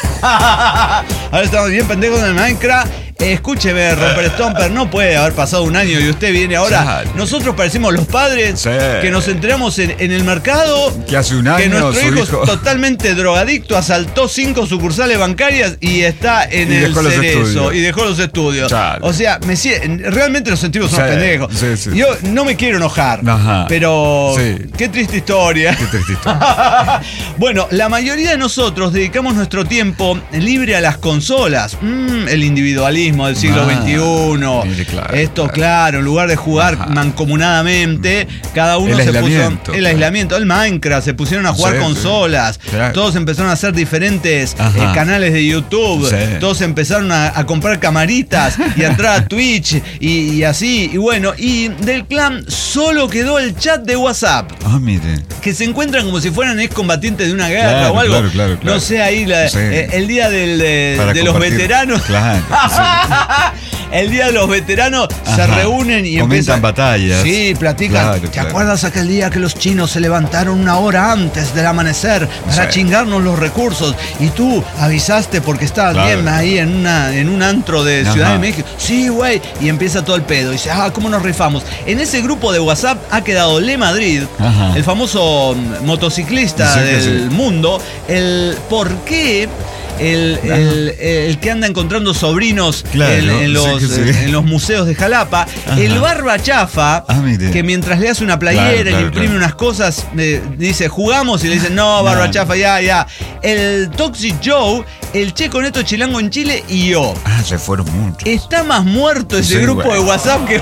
A: ahora estamos bien pendejos en el Minecraft. Escúcheme, Romper Stomper, no puede haber pasado un año y usted viene ahora. Claro. Nosotros parecemos los padres sí. que nos enteramos en, en el mercado
B: que hace un año
A: que nuestro hijo,
B: hijo
A: es totalmente drogadicto, asaltó cinco sucursales bancarias y está en
B: y
A: el Cerezo
B: y
A: dejó los estudios.
B: Claro.
A: O sea, me, realmente nos sentimos unos sí. pendejos.
B: Sí, sí.
A: Yo no me quiero enojar, Ajá. pero sí. qué triste historia.
B: Qué triste historia.
A: Bueno, la mayoría de nosotros dedicamos nuestro tiempo libre a las consolas. Mm, el individualismo del siglo ah, veintiuno. Mire, claro, Esto, claro. claro, en lugar de jugar Ajá. mancomunadamente, cada uno
B: el
A: se puso. El
B: claro.
A: aislamiento, el Minecraft, se pusieron a jugar sí, consolas. Sí. Claro. Todos empezaron a hacer diferentes eh, canales de YouTube. Sí. Todos empezaron a, a comprar camaritas y a entrar a Twitch y, y así. Y bueno, y del clan solo quedó el chat de WhatsApp.
B: Ah, mire.
A: Que se encuentran como si fueran excombatientes de una guerra
B: claro,
A: o algo.
B: Claro, claro, claro.
A: No sé, ahí la, sí. eh, el día del, de, de los veteranos.
B: Claro. Sí.
A: el día de los veteranos, ajá, se reúnen y
B: comentan
A: empiezan
B: batallas.
A: Sí, platican.
B: Claro,
A: ¿Te
B: claro.
A: acuerdas aquel día que los chinos se levantaron una hora antes del amanecer para sí. chingarnos los recursos? Y tú avisaste porque estabas claro. bien ahí en, una, en un antro de Ciudad ajá. de México. Sí, güey. Y empieza todo el pedo. Y dice, ah, ¿cómo nos rifamos? En ese grupo de WhatsApp ha quedado Le Madrid, ajá. el famoso motociclista sí, del sí. mundo. El por qué El, el, el que anda encontrando sobrinos claro, en, en, los, sí sí. en los museos de Jalapa. Ajá. El Barba Chafa, ah, que mientras le hace una playera claro, claro, y imprime claro. unas cosas, eh, dice, jugamos, y le dicen, no, Barba no. Chafa, ya, ya. El Toxic Joe, el Checo Neto Chilango en Chile y yo.
B: Ah, se fueron muchos.
A: Está más muerto ese sí, grupo bueno. de WhatsApp que...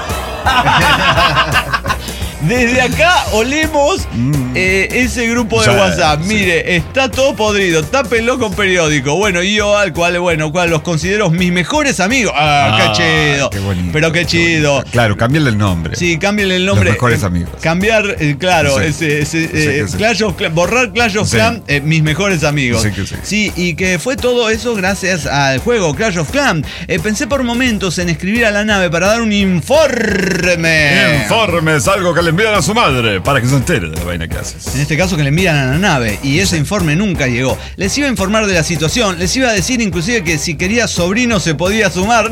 A: Desde acá olemos mm. eh, ese grupo de o sea, WhatsApp. Sí. Mire, está todo podrido, tápenlo con periódico. Bueno, y yo al cual, bueno, cual los considero mis mejores amigos. Ah, ah qué chido. Qué bonito, pero qué chido.
B: Qué claro, cámbiale el nombre.
A: Sí, cámbiale el nombre.
B: Los mejores
A: eh,
B: amigos.
A: Cambiar, eh, claro, sí. ese, ese eh, sí, sí. Clash of Clan, borrar Clash of sí. Clan, eh, mis mejores amigos. Sí, sí. sí, y que fue todo eso gracias al juego Clash of Clan. Eh, pensé por momentos en escribir a la nave para dar un informe.
B: Informe es algo que le envían a su madre para que se entere de la vaina que haces.
A: En este caso que le envían a la nave y ese sí. informe nunca llegó. Les iba a informar de la situación, les iba a decir inclusive que si quería sobrino se podía sumar.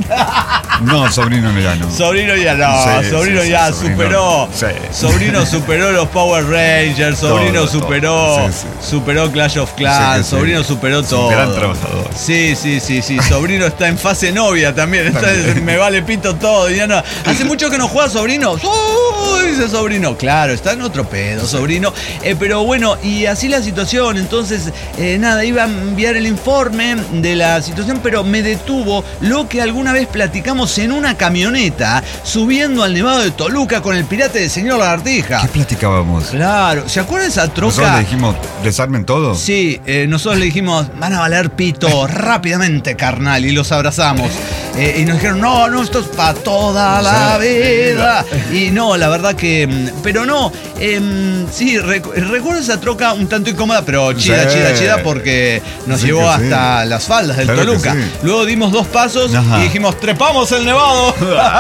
B: No, sobrino ya no.
A: Sobrino ya no, sí, sobrino sí, ya sí, superó. Sí. Sobrino superó los Power Rangers, sobrino todo, superó todo. Sí, sí. superó Clash of Clans, sí, sobrino sí. superó todo.
B: Un gran trabajador.
A: Sí, sí, sí, sí. Sobrino está en fase novia también. también. Está, me vale pito todo. Ya no. Hace mucho que no juega sobrino. Uy, dice sobrino. Claro, está en otro pedo, sobrino. Eh, pero bueno, y así la situación. Entonces, eh, nada, iba a enviar el informe de la situación, pero me detuvo lo que alguna vez platicamos en una camioneta subiendo al Nevado de Toluca con el pirata del señor Lagartija.
B: ¿Qué platicábamos?
A: Claro, ¿se acuerdan de esa troca?
B: Nosotros le dijimos, desarmen todo.
A: Sí, eh, nosotros le dijimos, van a valer pito rápidamente, carnal, y los abrazamos. Eh, y nos dijeron, no, no, esto es para toda la vida. Y no, la verdad que... Pero no, eh, sí, rec- recuerdo esa troca un tanto incómoda, pero chida, sí. chida, chida, porque nos sí llevó hasta sí. las faldas del claro Toluca. Sí. Luego dimos dos pasos Ajá. y dijimos, trepamos el Nevado.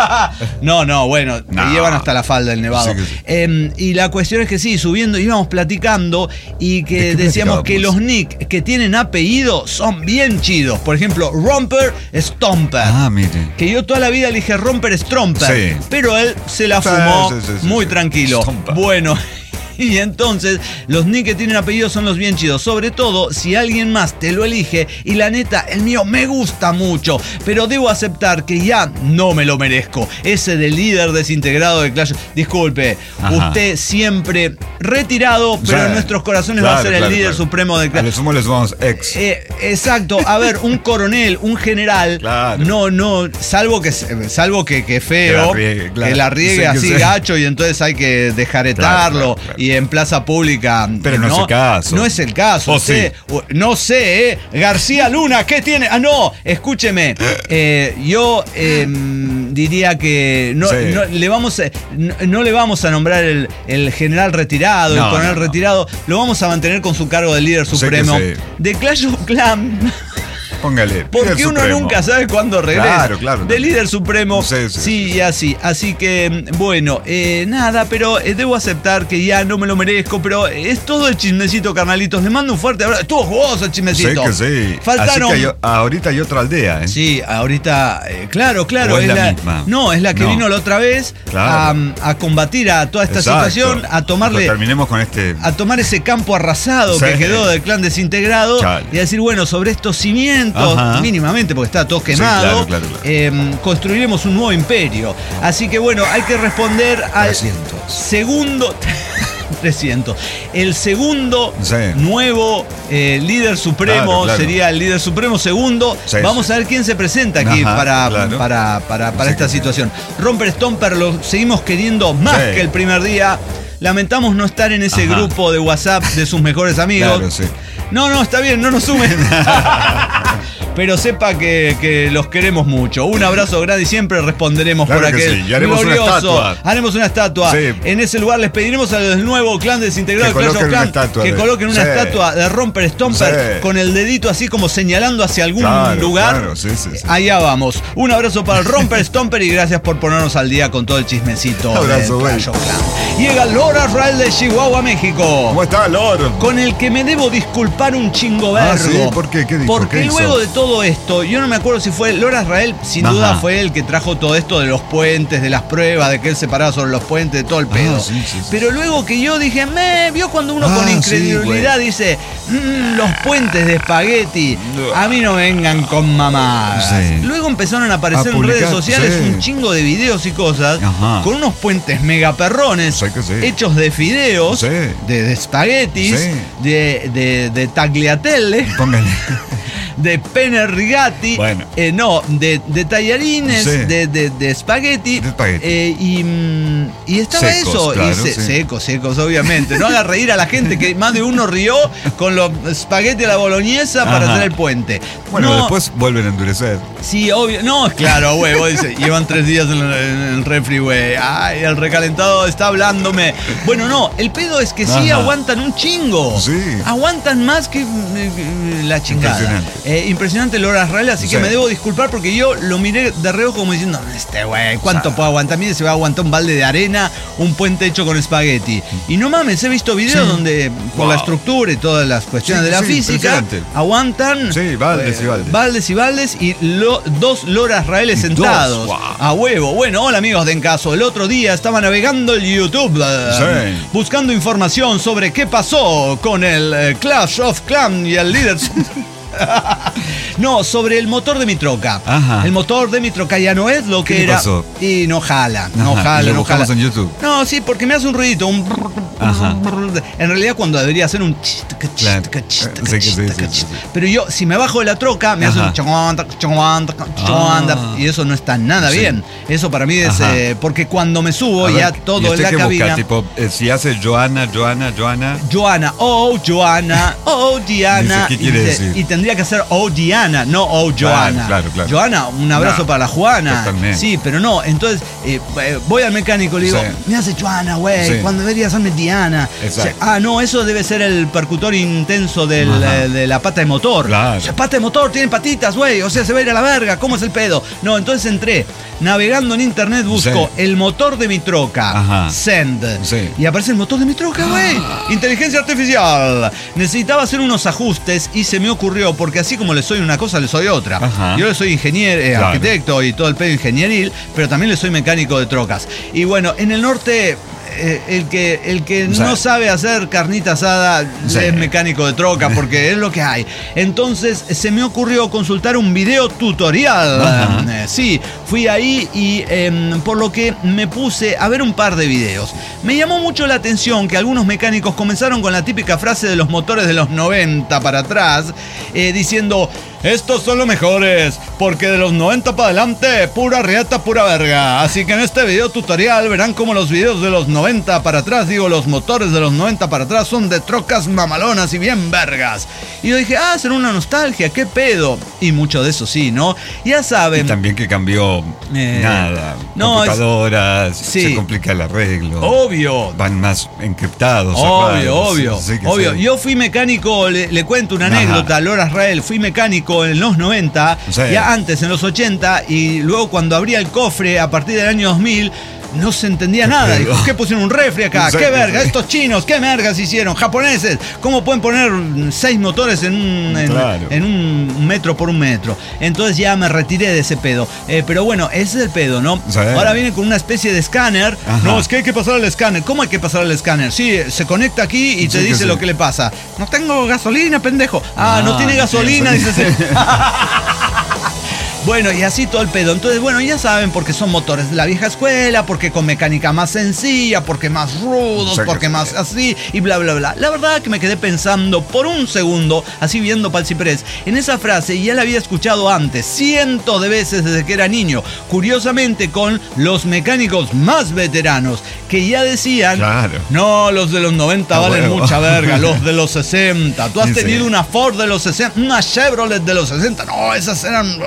A: no, no, bueno, no. te llevan hasta la falda del Nevado. Sí, sí. Eh, y la cuestión es que sí, subiendo, íbamos platicando y que decíamos que los nick que tienen apellido son bien chidos. Por ejemplo, Romper Stomper.
B: Ah, mire.
A: Que yo toda la vida le dije Romper Stromper, sí. pero él se la fumó sí, sí, sí, muy sí. tranquilo. Stomper. Bueno. Y entonces, los nick que tienen apellidos son los bien chidos. Sobre todo, si alguien más te lo elige. Y la neta, el mío me gusta mucho. Pero debo aceptar que ya no me lo merezco. Ese del líder desintegrado de Clash. Disculpe, Ajá. usted siempre retirado, pero sí. en nuestros corazones claro, va a ser claro, el líder claro. supremo de Clash.
B: A lo sumo les vamos ex.
A: Eh, exacto. A ver, un coronel, un general. Claro. No, no. Salvo que, salvo que, que feo. Que la riegue, claro. que la riegue sí, así sí. gacho. Y entonces hay que dejaretarlo. Claro, claro, claro. Y en plaza pública.
B: Pero no, no es el caso.
A: No es el caso.
B: Oh, sí.
A: No sé, ¿eh? García Luna, ¿qué tiene? Ah, no, escúcheme. Eh, yo eh, diría que no, sí. no, le vamos a, no, no le vamos a nombrar el, el general retirado, no, el coronel no, no. retirado. Lo vamos a mantener con su cargo de líder supremo. Sí. De Clash of Clans.
B: Póngale.
A: Porque uno supremo. Nunca sabe cuándo regresa.
B: Claro, claro.
A: De líder supremo.
B: Sí, sí,
A: sí,
B: sí,
A: y así. Así que, bueno, eh, nada, pero eh, debo aceptar que ya no me lo merezco, pero es todo el chismecito, carnalitos. Les mando un fuerte abrazo. Estuvo jugoso el chismecito.
B: Sí, que sí.
A: Faltaron.
B: Así que hay, ahorita hay otra aldea, ¿eh?
A: Sí, ahorita, eh, claro, claro.
B: ¿O es,
A: es
B: la
A: la,
B: misma?
A: No, es la que no. vino la otra vez claro. a, a combatir a toda esta Exacto. situación, a tomarle.
B: Terminemos con este.
A: A tomar ese campo arrasado sí. que quedó del clan desintegrado Chale. y a decir, bueno, sobre estos cimientos, Ajá. mínimamente, porque está todo quemado, sí, claro, claro, claro. Eh, construiremos un nuevo imperio. Así que bueno, hay que responder al
B: trescientos
A: segundo. trescientos. El segundo sí. nuevo eh, líder supremo claro, claro. sería el líder supremo segundo. Sí, Vamos sí. a ver quién se presenta aquí Ajá, para, claro. para, para, para sí, esta situación. Sí. Romper Stomper lo seguimos queriendo más sí. que el primer día. Lamentamos no estar en ese Ajá. grupo de WhatsApp de sus mejores amigos.
B: Claro, sí.
A: No, no, está bien, no nos sumen. pero sepa que, que los queremos mucho. Un abrazo grande y siempre responderemos
B: claro
A: por aquel
B: sí. Y haremos glorioso. Una estatua.
A: Haremos una estatua. Sí. En ese lugar les pediremos al nuevo clan desintegrado de Clash of Clans que de... coloquen una sí. estatua de Romper Stomper sí. con el dedito así como señalando hacia algún claro, lugar. Claro, sí, sí, sí. Allá vamos. Un abrazo para el Romper Stomper y gracias por ponernos al día con todo el chismecito
B: abrazo,
A: de Clash of Clans. Llega Lord Azrael de Chihuahua, México.
B: ¿Cómo está, Lord?
A: Con el que me debo disculpar un chingo vergo.
B: Ah, ¿sí? ¿Por qué? ¿Qué dijo?
A: Porque
B: ¿Qué
A: luego
B: hizo?
A: de todo esto, yo no me acuerdo si fue Lord Azrael, sin Ajá. duda fue el que trajo todo esto de los puentes, de las pruebas, de que él se paraba sobre los puentes, de todo el pedo. Ah, sí, sí, sí. Pero luego que yo dije, me vio cuando uno ah, con incredulidad sí, dice, mmm, los puentes de espagueti, a mí no vengan con mamás. Sí. Luego empezaron a aparecer a en redes sociales sí. un chingo de videos y cosas Ajá. con unos puentes mega perrones sí sí. hechos de fideos, sí. de, de espaguetis, sí. de, de, de tagliatelle. Póngale. De penne rigati, bueno. eh, no, de, de tallarines, sí. de, de, de espagueti, de espagueti. Eh, y, y estaba secos, eso, claro, y se, sí. secos, secos, obviamente. No haga reír a la gente que más de uno rió con los espagueti a la boloñesa Ajá. para hacer el puente.
B: Bueno,
A: no,
B: después vuelven a endurecer.
A: Sí, obvio, no, claro, huevo, dice, llevan tres días en el, en el refri, güey. Ay, el recalentado está hablándome. Bueno, no, el pedo es que sí Ajá. aguantan un chingo. Sí. Aguantan más que eh, la chingada. Impresionante. Eh, impresionante Lord Azrael, así sí. que me debo disculpar porque yo lo miré de reojo como diciendo, este güey, ¿cuánto o sea, puedo aguantar? Mire, se va a aguantar un balde de arena, un puente hecho con espagueti. Y no mames, he visto videos sí. donde, por wow. la estructura y todas las cuestiones sí, de la sí, física, aguantan
B: sí, baldes
A: eh,
B: y baldes.
A: Baldes y baldes y lo, dos Lord Azraeles sentados. Wow. A huevo. Bueno, hola amigos de Encaso. El otro día estaba navegando el YouTube sí. buscando información sobre qué pasó con el eh, Clash of Clans y el líder... No, sobre el motor de mi troca. Ajá. El motor de mi troca ya no es lo que era. Pasó? Y no jala, no Ajá. jala,
B: ¿Lo
A: no jala.
B: en YouTube?
A: No, sí, porque me hace un ruidito, un Ajá. En realidad cuando debería hacer un claro. sí, sí, sí, sí. Pero yo, si me bajo de la troca, me Ajá. hace un chonda, chonda, chonda, ah. y eso no está nada sí. bien. Eso para mí es eh, porque cuando me subo ver, ya todo en la cabina. Busca,
B: tipo, eh, si hace Joana, Joana, Joana.
A: Joana, oh, Joana, oh, Diana.
B: Dice, ¿qué quiere
A: y,
B: decir?
A: Y tendría que hacer oh, Diana, no oh, Joana.
B: Claro, claro, claro.
A: Joana, un abrazo no, para la Juana.
B: Totalmente.
A: Sí, pero no, entonces eh, voy al mecánico y le digo, sí. me hace Joana, güey, sí. cuando debería hacerme Diana.
B: Exacto.
A: O sea, ah, no, eso debe ser el percutor intenso del, eh, de la pata de motor.
B: Claro.
A: O sea, pata de motor, tiene patitas, güey, o sea, se va a ir a la verga, ¿cómo es el pedo? No, entonces entré, navegando en internet, busco sí. el motor de mi troca, Ajá. Send,
B: sí.
A: y aparece el motor de mi troca, güey. Ah. Inteligencia artificial. Necesitaba hacer unos ajustes y se me ocurrió, porque así como le soy una cosa, le soy otra. Ajá. Yo le soy ingeniero, eh, claro. arquitecto y todo el pedo ingenieril, pero también le soy mecánico de trocas. Y bueno, en el norte... Eh, el que, el que o sea, no sabe hacer carnita asada sí. es mecánico de troca porque es lo que hay. Entonces se me ocurrió consultar un video tutorial. Eh, sí, fui ahí y eh, por lo que me puse a ver un par de videos. Me llamó mucho la atención que algunos mecánicos comenzaron con la típica frase de los motores de los noventa para atrás, eh, diciendo... Estos son los mejores, porque de los noventa para adelante, pura riata, pura verga. Así que en este video tutorial verán cómo los videos de los noventa para atrás, digo, los motores de los noventa para atrás son de trocas mamalonas y bien vergas. Y yo dije, ah, será una nostalgia, qué pedo. Y mucho de eso sí, ¿no? Ya saben.
B: Y también que cambió eh, nada. No, computadoras, es, sí. se complica el arreglo.
A: Obvio.
B: Van más encriptados.
A: Obvio,
B: cerrados,
A: obvio.
B: Sí,
A: obvio.
B: Sí.
A: Yo fui mecánico, le, le cuento una Ajá. anécdota, Lord Azrael, fui mecánico en los noventa, sí. ya antes en los ochenta, y luego cuando abría el cofre a partir del año dos mil no se entendía nada. Dijo, ¿qué pusieron un refri acá? Sí, ¿Qué verga? Sí. Estos chinos, ¿qué vergas hicieron? Japoneses, ¿cómo pueden poner seis motores en un, en, claro. en un metro por un metro? Entonces ya me retiré de ese pedo. Eh, pero bueno, ese es el pedo, ¿no? Sí. Ahora viene con una especie de escáner. Ajá. No, es que hay que pasar al escáner. ¿Cómo hay que pasar al escáner? Sí, se conecta aquí y te sí, dice sí. lo que le pasa. No tengo gasolina, pendejo. Ah, ah no tiene gasolina, sí, dice. Bueno, y así todo el pedo. Entonces, bueno, ya saben, porque son motores de la vieja escuela, porque con mecánica más sencilla, porque más rudos, o sea, porque más así, y bla, bla, bla. La verdad que me quedé pensando por un segundo, así viendo pa'l ciprés, en esa frase, y ya la había escuchado antes, cientos de veces desde que era niño. Curiosamente, con los mecánicos más veteranos, que ya decían, claro. no, los de los noventa valen huevo. mucha verga, los de los sesenta. Tú has sí, tenido sí. una Ford de los sesenta, una Chevrolet de los sesenta. No, esas eran...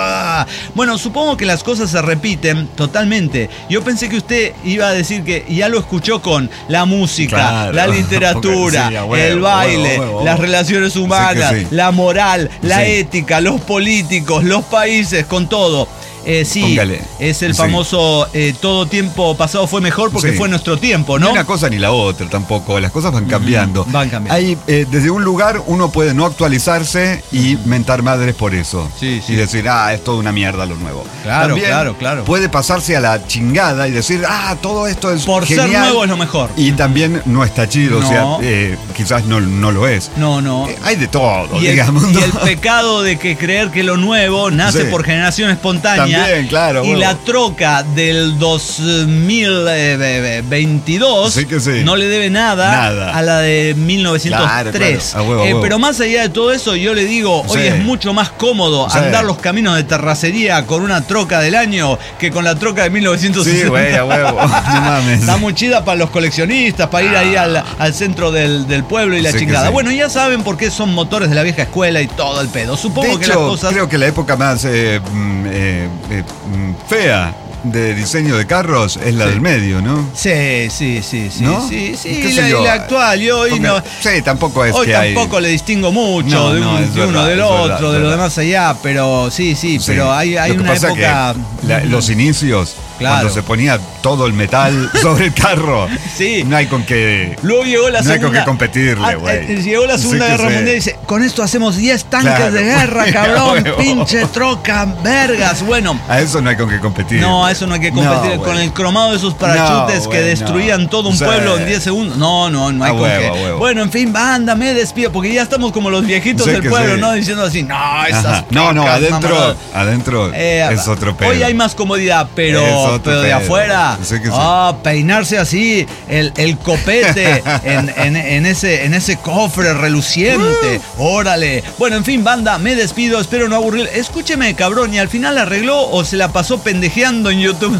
A: Bueno, supongo que las cosas se repiten totalmente. Yo pensé que usted iba a decir que ya lo escuchó con la música, claro. la literatura, sí, huevo, el baile, huevo, huevo, las relaciones humanas, sí sí. la moral, la sí. ética, los políticos, los países, con todo. Eh, sí, Póngale. es el famoso sí. eh, todo tiempo pasado fue mejor porque sí. fue nuestro tiempo, ¿no?
B: Ni una cosa ni la otra tampoco, las cosas van cambiando.
A: Mm, van cambiando.
B: Hay, eh, desde un lugar uno puede no actualizarse y mentar madres por eso.
A: Sí, sí.
B: Y decir, ah, es toda una mierda lo nuevo.
A: Claro,
B: También
A: claro, claro.
B: puede pasarse a la chingada y decir, ah, todo esto es
A: por
B: genial.
A: ser nuevo es lo mejor.
B: Y también no está chido,
A: no.
B: o sea, eh, quizás no, no lo es.
A: No, no.
B: Eh, hay de todo,
A: y
B: digamos.
A: El,
B: ¿no?
A: Y el pecado de que creer que lo nuevo nace sí. por generación espontánea.
B: También, claro.
A: Y la troca del dos mil veintidós sí que sí. no le debe nada, nada a la de mil novecientos tres. Claro, claro. A huevo, a huevo. Eh, pero más allá de todo eso, yo le digo, hoy sí. es mucho más cómodo sí. andar los caminos de terracería con una troca del año que con la troca de mil novecientos sesenta.
B: Sí, güey, a huevo. No mames.
A: Está muy chida para los coleccionistas, para ir ah. ahí al, al centro del, del pueblo y la sí chingada. Sí. Bueno, ya saben por qué son motores de la vieja escuela y todo el pedo. Supongo
B: de
A: que
B: hecho,
A: las cosas...
B: creo que la época más eh, eh, eh, fea de diseño de carros es la sí. del medio, ¿no?
A: Sí, sí, sí, sí,
B: ¿no?
A: sí, sí. Y la, y la actual, yo hoy no.
B: Sí, tampoco es
A: hoy
B: que
A: tampoco
B: hay...
A: le distingo mucho
B: no,
A: de, un,
B: no,
A: de
B: verdad,
A: uno del otro,
B: verdad,
A: de lo
B: verdad.
A: demás allá, pero sí, sí, sí. pero hay, hay una época.
B: La, los inicios, claro. cuando se ponía todo el metal sobre el carro,
A: sí.
B: no hay con qué.
A: Luego llegó la
B: no
A: segunda.
B: hay con qué competirle, güey.
A: Llegó la Segunda sí Guerra Mundial y dice: con esto hacemos diez tanques claro. de guerra, cabrón, pinche troca, vergas. Bueno.
B: A eso no hay con qué competir.
A: No, a eso no hay que competir. No, con el cromado de esos parachutes no, que wey, destruían no. todo un pueblo sí. en diez segundos. No, no, no hay a con huevo, qué. Huevo. Bueno, en fin, banda, me despido, porque ya estamos como los viejitos sí del pueblo, sí. ¿no? Diciendo así, no, esas trocas,
B: no, no, adentro, mamá, adentro eh, es otro pedo.
A: Hoy hay más comodidad, pero, pero de afuera, sí sí. oh, peinarse así, el, el copete en, en, en, ese, en ese cofre reluciente, uh. órale. Bueno, en fin, banda, me despido, espero no aburrir. Escúcheme, cabrón, ¿y al final arregló o se la pasó pendejeando en YouTube?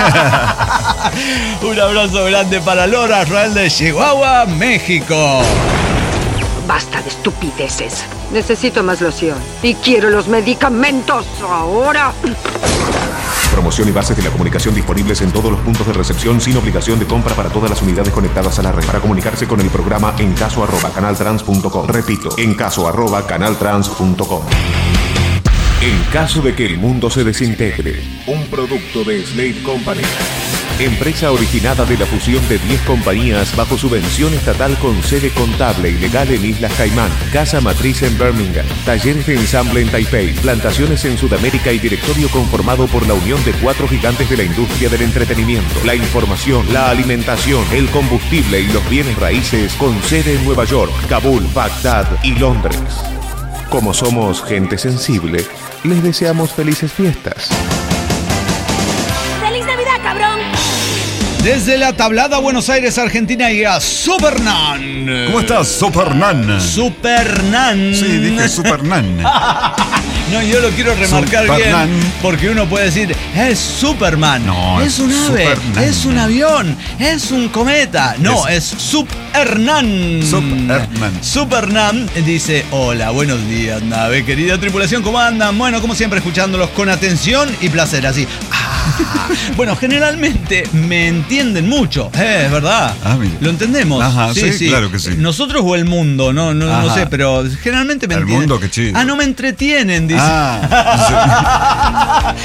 A: Un abrazo grande para Lora Real de Chihuahua, México.
D: Basta de estupideces. Necesito más loción. Y quiero los medicamentos ahora.
C: Promoción y bases de la comunicación disponibles en todos los puntos de recepción sin obligación de compra para todas las unidades conectadas a la red. Para comunicarse con el programa en caso arroba canaltrans punto com. Repito, en caso arroba canaltrans punto com. En caso de que el mundo se desintegre, un producto de Slate Company. Empresa originada de la fusión de diez compañías bajo subvención estatal con sede contable y legal en Islas Caimán, casa matriz en Birmingham, talleres de ensamble en Taipei, plantaciones en Sudamérica y directorio conformado por la unión de cuatro gigantes de la industria del entretenimiento, la información, la alimentación, el combustible y los bienes raíces con sede en Nueva York, Kabul, Bagdad y Londres. Como somos gente sensible, les deseamos felices fiestas.
D: ¡Feliz Navidad, cabrón!
A: Desde la tablada Buenos Aires, Argentina, llega Supernan.
B: ¿Cómo estás, Supernan?
A: Supernan.
B: Sí, dije Supernan.
A: No, yo lo quiero remarcar Supernan. Bien, porque uno puede decir, es Superman. No, es un ave, Supernan. Es un avión, es un cometa. No, es, es Supernan.
B: Supernan.
A: Supernan dice, hola, buenos días, nave, querida tripulación, ¿cómo andan? Bueno, como siempre, escuchándolos con atención y placer, así. Ah. Bueno, generalmente me entienden mucho, eh, es verdad. Ah, lo entendemos.
B: Ajá, sí, sí, sí, claro que sí.
A: Nosotros o el mundo, no, no, no sé, pero generalmente me
B: el
A: entienden.
B: El mundo, qué chido.
A: Ah, no me entretienen, dice.
B: Ah, sí.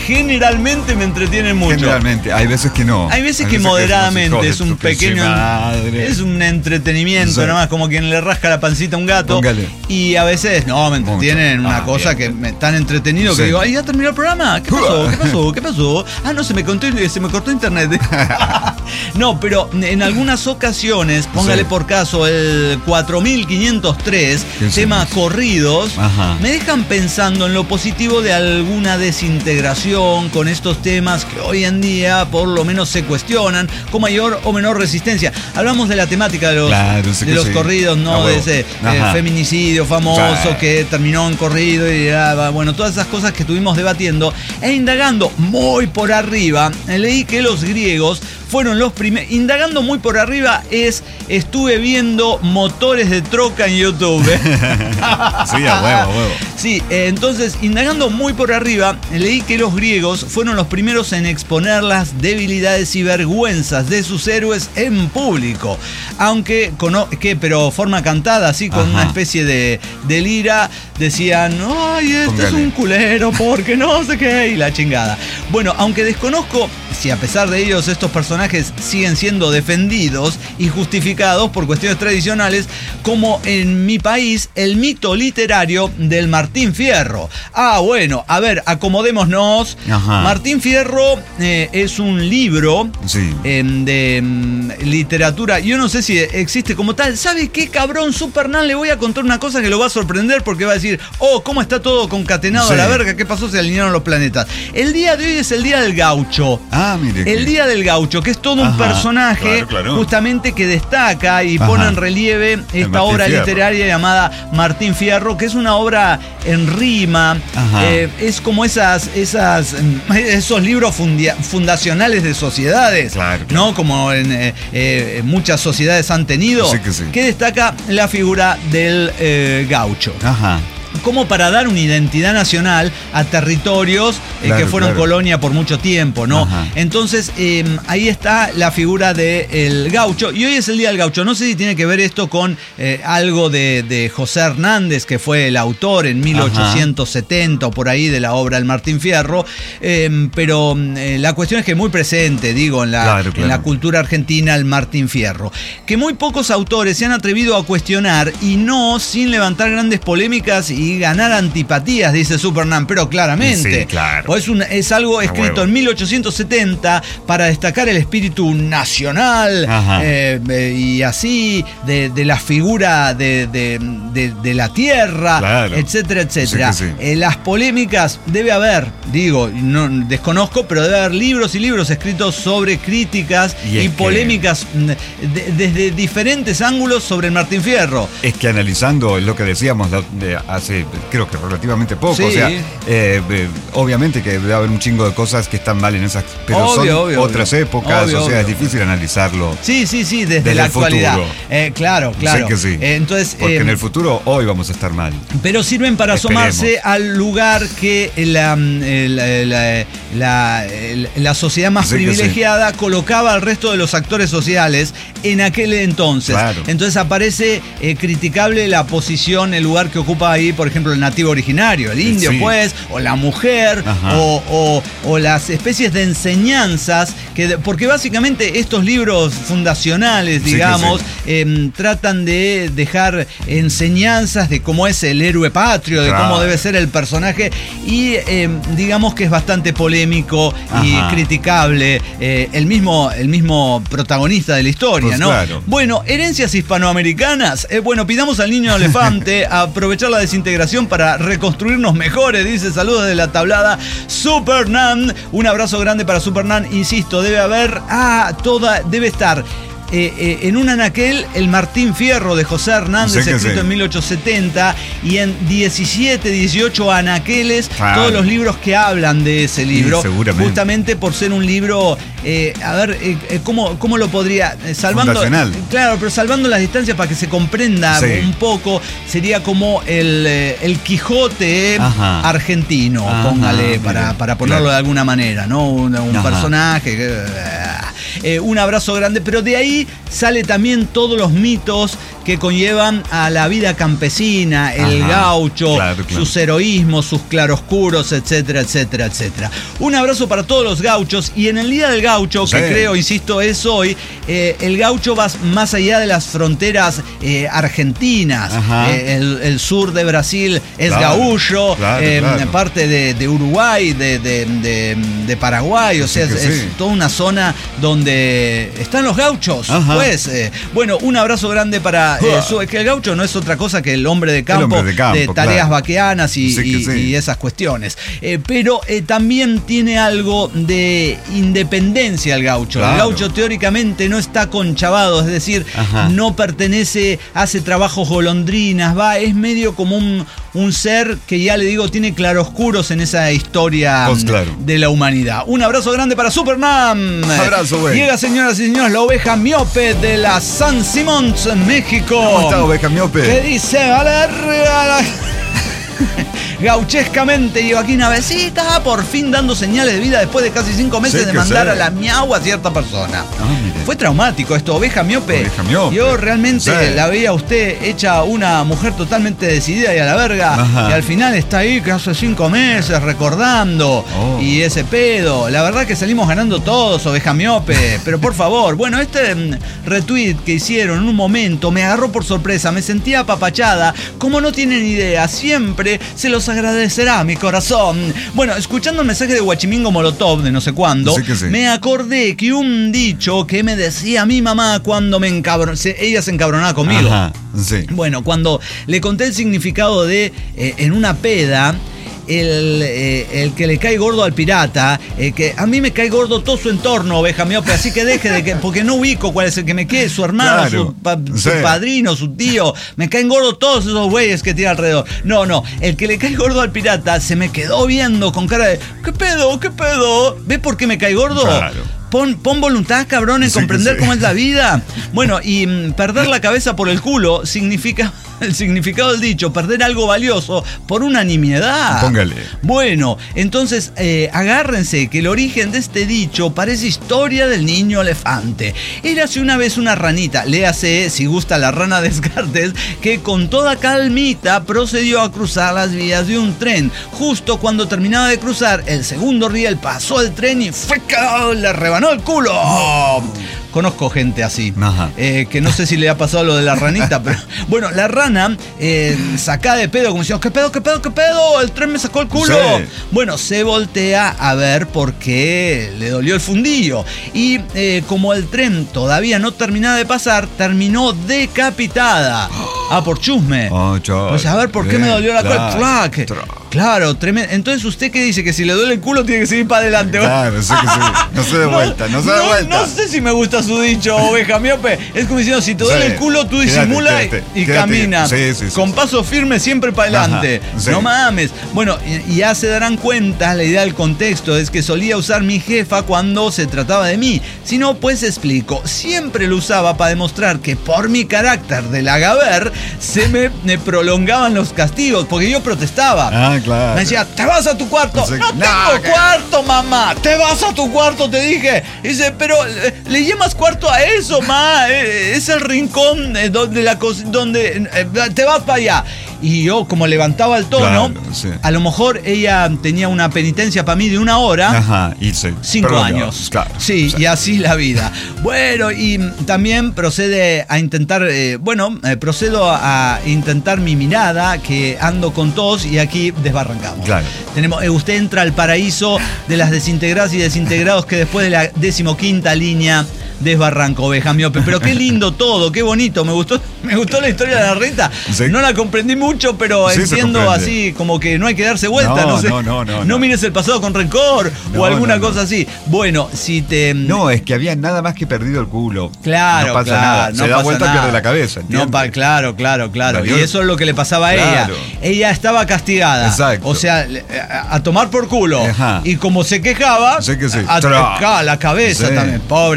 A: generalmente me entretienen mucho.
B: Generalmente, hay veces que no.
A: Hay veces hay que veces moderadamente, que es, es un pequeño... Es un entretenimiento, sí. Nomás, como quien le rasca la pancita a un gato.
B: Póngale.
A: Y a veces, no, me entretienen una ah, cosa bien. Que me tan entretenido sí. Que digo, ay, ya terminó el programa. ¿Qué pasó? ¿Qué pasó? ¿Qué pasó? Ah, no, se me, contó, se me cortó internet. No, pero en algunas ocasiones, póngale sí. Por caso el cuatro mil quinientos tres, tema es? Corridos, ajá. Me dejan pensando en lo positivo de alguna desintegración con estos temas que hoy en día por lo menos se cuestionan con mayor o menor resistencia. Hablamos de la temática de los, claro, de los sí. Corridos, ¿no? Ah, de ese eh, feminicidio famoso sí. Que terminó en corrido y ah, bueno, todas esas cosas que estuvimos debatiendo e indagando muy por arriba. Leí que los griegos fueron los primeros. Indagando muy por arriba es, estuve viendo motores de troca en YouTube. ¿eh?
B: Sí, a huevo, a huevo.
A: Sí, eh, entonces, indagando muy por arriba, leí que los griegos fueron los primeros en exponer las debilidades y vergüenzas de sus héroes en público. Aunque, cono- que, pero forma cantada, así, con ajá. Una especie de, de lira, decían, ay, este Póngale. Es un culero, porque no sé qué, y la chingada. Bueno, aunque desconozco si a pesar de ellos estos personajes siguen siendo defendidos y justificados por cuestiones tradicionales, como en mi país el mito literario del Martín Fierro. Ah, bueno, a ver, acomodémonos. Ajá. Martín Fierro eh, es un libro sí. eh, de um, literatura. Yo no sé si existe como tal. ¿Sabe qué, cabrón? Supernan, le voy a contar una cosa que lo va a sorprender porque va a decir, oh, ¿cómo está todo concatenado sí. A la verga? ¿Qué pasó? Se alinearon los planetas. El día de hoy es el Día del Gaucho.
B: Ah, mire.
A: El
B: que...
A: Día del Gaucho, que es todo ajá, un personaje claro, claro. Justamente que destaca y ajá. Pone en relieve esta obra Fierro. Literaria llamada Martín Fierro, que es una obra en rima. Eh, es como esas, esas, esos libros fundia, fundacionales de sociedades, claro, claro. ¿No? Como en eh, eh, muchas sociedades han tenido,
B: sí que, sí.
A: Que destaca la figura del eh, gaucho.
B: Ajá.
A: Como para dar una identidad nacional a territorios eh, claro, que fueron claro. Colonia por mucho tiempo, ¿no? Ajá. Entonces, eh, ahí está la figura del gaucho. Y hoy es el Día del Gaucho. No sé si tiene que ver esto con eh, algo de, de José Hernández, que fue el autor en mil ochocientos setenta Ajá. O por ahí de la obra del Martín Fierro. Eh, pero eh, la cuestión es que muy presente, digo, en la, claro, claro. En la cultura argentina, el Martín Fierro. Que muy pocos autores se han atrevido a cuestionar y no sin levantar grandes polémicas y y ganar antipatías, dice Supernan, pero claramente.
B: Sí, claro.
A: O es, un, es algo escrito en mil ochocientos setenta para destacar el espíritu nacional eh, eh, y así, de, de la figura de, de, de, de la tierra, claro. Etcétera, etcétera. Sí, sí. Eh, las polémicas debe haber, digo, no desconozco, pero debe haber libros y libros escritos sobre críticas y, y polémicas de, desde diferentes ángulos sobre el Martín Fierro.
B: Es que analizando lo que decíamos de, de hace creo que relativamente poco, sí. O sea, eh, eh, obviamente que debe haber un chingo de cosas que están mal en esas, pero obvio, son obvio, otras obvio. Épocas, obvio, o sea, obvio. Es difícil analizarlo.
A: Sí, sí, sí, desde, desde la actualidad. Eh, claro, claro.
B: Sé que sí.
A: Eh, entonces,
B: porque
A: eh,
B: en el futuro hoy vamos a estar mal.
A: Pero sirven para Esperemos. Asomarse al lugar que la, la, la, la, la sociedad más sí privilegiada sí. Colocaba al resto de los actores sociales en aquel entonces. Claro. Entonces aparece eh, criticable la posición, el lugar que ocupa ahí, por ejemplo, el nativo originario, el indio, sí. Pues, o la mujer, o, o, o las especies de enseñanzas, que, porque básicamente estos libros fundacionales, digamos, sí sí. Eh, tratan de dejar enseñanzas de cómo es el héroe patrio, de claro. Cómo debe ser el personaje, y eh, digamos que es bastante polémico y ajá. Criticable eh, el, mismo, el mismo protagonista de la historia, pues ¿no? Claro. Bueno, herencias hispanoamericanas, eh, bueno, pidamos al niño elefante a aprovechar la desintegración para reconstruirnos mejores, dice, saludos de la tablada Supernan, un abrazo grande para Supernan, insisto, debe haber, ah, toda, debe estar Eh, eh, en un anaquel el Martín Fierro de José Hernández, sí escrito sí. En mil ochocientos setenta, y en diecisiete, dieciocho anaqueles, claro. Todos los libros que hablan de ese libro, sí, justamente por ser un libro, eh, a ver, eh, ¿cómo, cómo lo podría, eh, salvando, claro, pero salvando las distancias para que se comprenda sí. Un poco, sería como el, eh, el Quijote ajá. Argentino, ajá, póngale, para, para ponerlo claro. De alguna manera, ¿no? Un, un personaje, eh, un abrazo grande, pero de ahí sale también todos los mitos que conllevan a la vida campesina, el Ajá, gaucho, claro, claro. sus heroísmos, sus claroscuros, etcétera, etcétera, etcétera. Un abrazo para todos los gauchos, y en el Día del Gaucho, sí. que creo, insisto, es hoy, eh, el gaucho va más allá de las fronteras eh, argentinas. Eh, el, el sur de Brasil es claro, gaúcho, claro, eh, claro. parte de, de Uruguay, de, de, de, de Paraguay, o sea, sí es, sí. es toda una zona donde están los gauchos. Ajá. Pues, eh, bueno, un abrazo grande para eh, su, que el gaucho no es otra cosa que el hombre de campo, hombre de, campo, de tareas claro. vaqueanas y, sí y, sí. y esas cuestiones. Eh, pero eh, también tiene algo de independencia el gaucho. Claro. El gaucho teóricamente no está conchavado, es decir, Ajá. no pertenece, hace trabajos golondrinas, va, es medio como un, un ser que ya le digo tiene claroscuros en esa historia pues claro. de la humanidad. Un abrazo grande para Supernam.
B: Abrazo, güey.
A: Llega, señoras y señores, la oveja miope de la San Simons, México.
B: ¿Cómo está, oveja miope?
A: Que dice, vale, gauchescamente llegó aquí Navecita, por fin dando señales de vida después de casi cinco meses sí, de mandar sé. a la miau a cierta persona. Ah, fue traumático esto, oveja miope. Oveja miope. Yo realmente sí. la veía a usted hecha una mujer totalmente decidida y a la verga. Ajá. Y al final está ahí que hace cinco meses recordando. Oh. Y ese pedo. La verdad que salimos ganando todos, oveja miope. Pero por favor, bueno, este retweet que hicieron en un momento me agarró por sorpresa. Me sentía apapachada. Como no tienen idea, siempre se los agradecerá mi corazón. Bueno, escuchando el mensaje de Huachimingo Molotov de no sé cuándo, sí sí. me acordé que un dicho que me decía mi mamá cuando me encabronaba, ella se encabronaba conmigo.
B: Ajá, sí.
A: Bueno, cuando le conté el significado de eh, en una peda, El, eh, el que le cae gordo al pirata, eh, que a mí me cae gordo todo su entorno, oveja miope, así que deje de que, porque no ubico cuál es el que me quede, su hermano, claro, su, pa, sí. su padrino, su tío, me caen gordos todos esos güeyes que tiene alrededor. No, no, el que le cae gordo al pirata se me quedó viendo con cara de, ¿qué pedo? ¿Qué pedo? ¿Ves por qué me cae gordo?
B: Claro.
A: Pon, pon voluntad, cabrón, en sí, comprender sí. cómo es la vida. Bueno, y mm, perder la cabeza por el culo significa, el significado del dicho, perder algo valioso por una nimiedad.
B: Póngale.
A: Bueno, entonces eh, agárrense que el origen de este dicho parece historia del niño elefante. Érase una vez una ranita, léase si gusta la rana Descartes, que con toda calmita procedió a cruzar las vías de un tren. Justo cuando terminaba de cruzar, el segundo riel pasó el tren y ¡feca! Le rebanó el culo. Oh. Conozco gente así, eh, que no sé si le ha pasado lo de la ranita, pero bueno, la rana eh, saca de pedo como diciendo, ¿qué pedo, qué pedo, qué pedo? El tren me sacó el culo. Sí. Bueno, se voltea a ver porque le dolió el fundillo. Y eh, como el tren todavía no terminaba de pasar, terminó decapitada. Ah, por chusme.
B: Oh,
A: o sea, a ver, ¿por qué me dolió la cola? Claro, tremendo. Entonces, ¿usted qué dice? Que si le duele el culo tiene que seguir para adelante.
B: Claro, sé que sí. No se dé vuelta, no se dé vuelta.
A: No sé si me gusta su dicho, oveja miope. Es como diciendo, si te duele sí. el culo, tú disimula y, y camina. Sí, sí, sí, con sí, paso sí. firme siempre para adelante. Sí. No mames. Bueno, y ya se darán cuenta, la idea del contexto es que solía usar mi jefa cuando se trataba de mí. Si no, pues explico. Siempre lo usaba para demostrar que por mi carácter de lagaver se me, me prolongaban los castigos, porque yo protestaba.
B: Ah, claro.
A: Me decía, te vas a tu cuarto.
B: No, sé,
A: no
B: no
A: tengo
B: que...
A: cuarto, mamá. Te vas a tu cuarto, te dije. Y dice, pero le, le llamas cuarto a eso, ma. Es el rincón donde, la donde te vas para allá. Y yo, como levantaba el tono, claro, sí. a lo mejor ella tenía una penitencia para mí de una hora.
B: Ajá, y sí.
A: Cinco pero años. No,
B: claro,
A: sí,
B: sí,
A: y así la vida. Bueno, y también procede a intentar, eh, bueno, eh, procedo a intentar mi mirada, que ando con tos y aquí desbarrancamos.
B: Claro.
A: Tenemos, eh, usted entra al paraíso de las desintegradas y desintegrados que después de la decimoquinta línea desbarranco, oveja miope. Pero qué lindo todo, qué bonito. Me gustó, me gustó la historia de la Rita. Sí. No la comprendí mucho, pero sí, entiendo así como que no hay que darse vuelta. No, no sé. No, no, no, no, no mires el pasado con rencor no, o alguna no, no. cosa así. Bueno, si te.
B: No, es que había nada más que perdido el culo.
A: Claro,
B: no pasa
A: claro,
B: nada.
A: No
B: Se da
A: pasa
B: vuelta,
A: nada.
B: pierde la cabeza.
A: No, pa, claro, claro, claro. Y eso es lo que le pasaba a claro. ella. Ella estaba castigada.
B: Exacto.
A: O sea, a, a tomar por culo. Ajá. Y como se quejaba,
B: sé que sí.
A: a tocar la cabeza sí. también. Pobrecilla.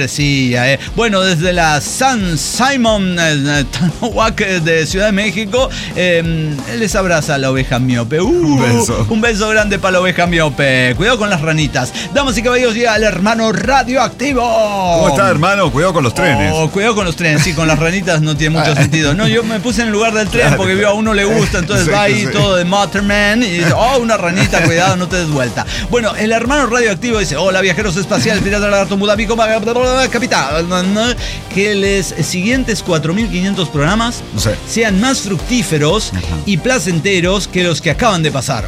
A: todavía. Eh. Bueno, desde la San Simon eh, Tanahuac de Ciudad de México, eh, les abraza la oveja miope. Uh, un beso. Un beso grande para la oveja miope. Cuidado con las ranitas. Damas y caballeros, llega el hermano radioactivo.
B: ¿Cómo está, hermano? Cuidado con los trenes.
A: Oh, cuidado con los trenes, sí, con las ranitas no tiene mucho sentido. No, yo me puse en el lugar del tren porque veo a uno le gusta, entonces sí, va ahí sí. todo de Motorman y dice, oh, una ranita, cuidado, no te des vuelta. Bueno, el hermano radioactivo dice, hola, viajeros espaciales, pirata del lagarto mudapico, capitán, que los siguientes cuatro mil quinientos programas sí. sean más fructíferos Ajá. y placenteros que los que acaban de pasar.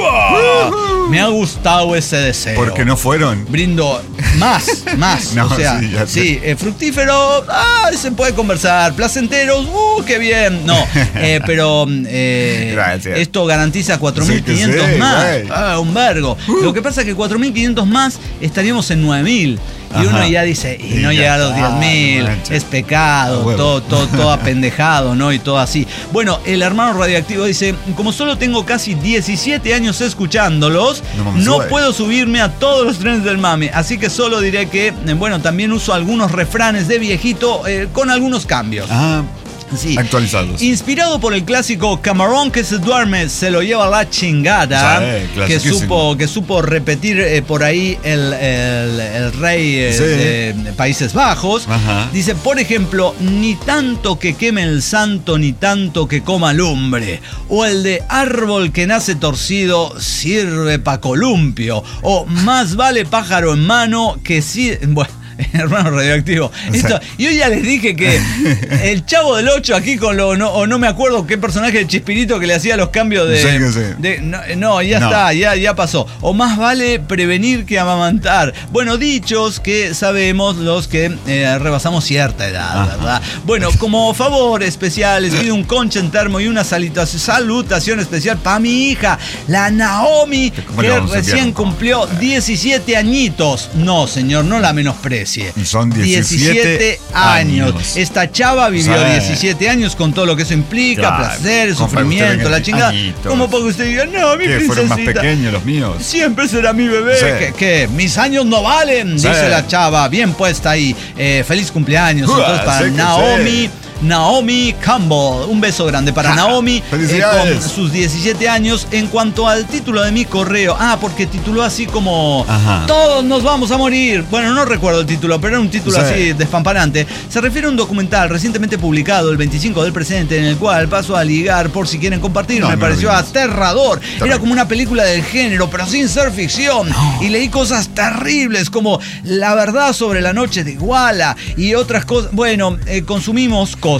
A: Uh-huh. Me ha gustado ese deseo.
B: ¿Por qué no fueron?
A: Brindo más, más. no, o sea, sí, sí eh, fructífero, ah, se puede conversar. Placenteros, uh, qué bien. No, eh, pero eh, esto garantiza cuatro mil quinientos sí, sí, más. Güey. Ah, un vergo. Uh. Lo que pasa es que cuatro mil quinientos más estaríamos en nueve mil. Y Ajá. uno ya dice, y no llega a los diez mil, es pecado, ah, todo, todo, todo apendejado, ¿no? Y todo así. Bueno, el hermano radioactivo dice, como solo tengo casi diecisiete años escuchándolos, no, no puedo subirme a todos los trenes del mame. Así que solo diré que, bueno, también uso algunos refranes de viejito eh, con algunos cambios.
B: Ah.
A: Sí.
B: Actualizados.
A: Inspirado por el clásico camarón que se duerme se lo lleva la chingada, sí, que supo que supo repetir eh, por ahí el, el, el rey eh, sí. de Países Bajos.
B: Ajá.
A: Dice, por ejemplo, ni tanto que queme el santo ni tanto que coma lumbre, o el de árbol que nace torcido sirve pa' columpio, o más vale pájaro en mano que si bueno. Hermano radioactivo. Esto, yo ya les dije que el Chavo del ocho aquí con lo. No, o no me acuerdo qué personaje de Chespirito que le hacía los cambios de.
B: Sí, sí.
A: de no, no, ya no. está, ya, ya pasó. O más vale prevenir que amamantar. Bueno, dichos que sabemos los que eh, rebasamos cierta edad, Ajá. ¿verdad? Bueno, como favor especial, les pido un concha en termo y una salutación, salutación especial para mi hija, la Naomi, que recién cumplió diecisiete añitos. No, señor, no la menosprecie.
B: Son diecisiete años. años.
A: Esta chava vivió sí. diecisiete años con todo lo que eso implica, claro. placer, sufrimiento, la chingada. Añitos. ¿Cómo para que usted diga, no, mi princesita?
B: Fueron más pequeños los míos.
A: Siempre será mi bebé. Sí. ¿Qué, ¿Qué? Mis años no valen, sí. dice la chava. Bien puesta ahí. Eh, feliz cumpleaños. Uh, entonces para Naomi. Sí. Naomi Campbell, un beso grande para ja, Naomi eh, con sus diecisiete años. En cuanto al título de mi correo, ah, porque tituló así como Ajá. todos nos vamos a morir. Bueno, no recuerdo el título, pero era un título sí. así despampanante. Se refiere a un documental recientemente publicado el veinticinco del presente, en el cual paso a ligar por si quieren compartir. No, me no pareció no aterrador. Terrible. Era como una película del género, pero sin ser ficción. No. Y leí cosas terribles como la verdad sobre la noche de Iguala y otras cosas. Bueno, eh, consumimos cosas.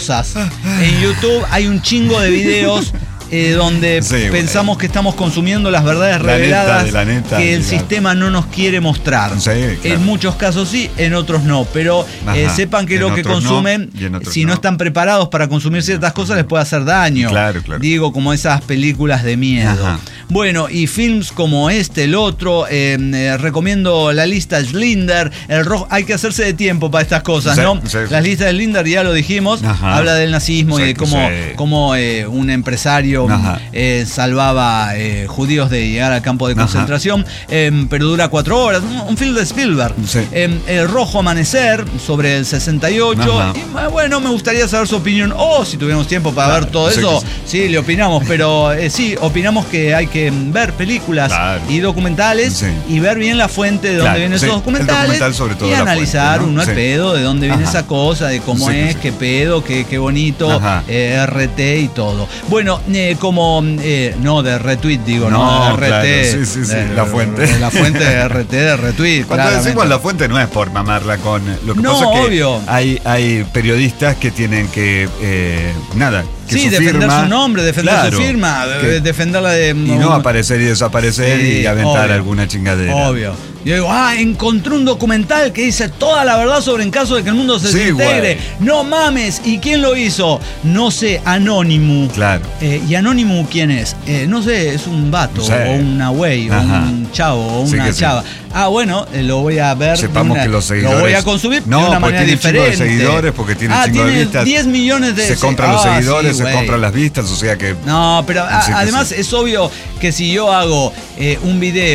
A: En YouTube hay un chingo de videos eh, donde sí, pensamos bueno. que estamos consumiendo las verdades la reveladas neta, neta, que el la... sistema no nos quiere mostrar. Sí, claro. En muchos casos sí, en otros no. Pero eh, sepan que lo que consumen, no, si no, no están preparados para consumir ciertas cosas, les puede hacer daño.
B: Claro, claro.
A: Digo, como esas películas de miedo. Ajá. Bueno, y films como este, el otro, eh, eh, recomiendo la lista Schindler, el rojo, hay que hacerse de tiempo para estas cosas, sí, ¿no? Sí, sí. Las listas de Schindler, ya lo dijimos, Ajá. habla del nazismo sí, y de cómo, sí. cómo eh, un empresario eh, salvaba eh, judíos de llegar al campo de concentración, eh, pero dura cuatro horas, un, un film de Spielberg. Sí. Eh, el rojo amanecer, sobre el sesenta y ocho, y, bueno, me gustaría saber su opinión, o oh, si tuviéramos tiempo para claro, ver todo sí, eso, sí. sí, le opinamos, pero eh, sí, opinamos que hay que ver películas claro. y documentales sí. y ver bien la fuente de dónde claro, vienen sí. esos documentales sobre todo y analizar fuente, ¿no? uno al sí. pedo de dónde viene Ajá. esa cosa, de cómo sí, es, sí. qué pedo, qué, qué bonito, eh, R T y todo. Bueno, eh, como eh, no de retweet digo, no, no de R T,
B: claro. sí, sí, sí.
A: De,
B: la fuente,
A: de la fuente de R T de retweet.
B: Cuando claramente. decimos la fuente no es por mamarla con lo que
A: no,
B: pasa es que
A: obvio.
B: hay hay periodistas que tienen que eh, nada. Que
A: sí,
B: su
A: defender
B: firma,
A: su nombre, defender
B: claro,
A: su firma,
B: que,
A: defenderla de...
B: Y no aparecer y desaparecer sí, y aventar obvio, alguna chingadera.
A: Obvio. Yo digo, ah, encontré un documental que dice toda la verdad sobre en caso de que el mundo se sí, desintegre. Güey. No mames. ¿Y quién lo hizo? No sé, Anonymous.
B: Claro.
A: Eh, ¿Y Anonymous quién es? Eh, no sé, es un vato, sí. o una güey, o un chavo, o una sí chava. Sí. Ah, bueno, eh, lo voy a ver.
B: Sepamos una, que los seguidores...
A: Lo voy a consumir
B: no,
A: de una manera
B: tiene
A: diferente.
B: De seguidores, porque tiene
A: ah,
B: chingo de vistas.
A: diez millones de...
B: Se compran los
A: ah,
B: seguidores,
A: sí,
B: se compran las vistas, o sea que...
A: No, pero a,
B: sí,
A: además
B: sí.
A: es obvio que si yo hago eh, un video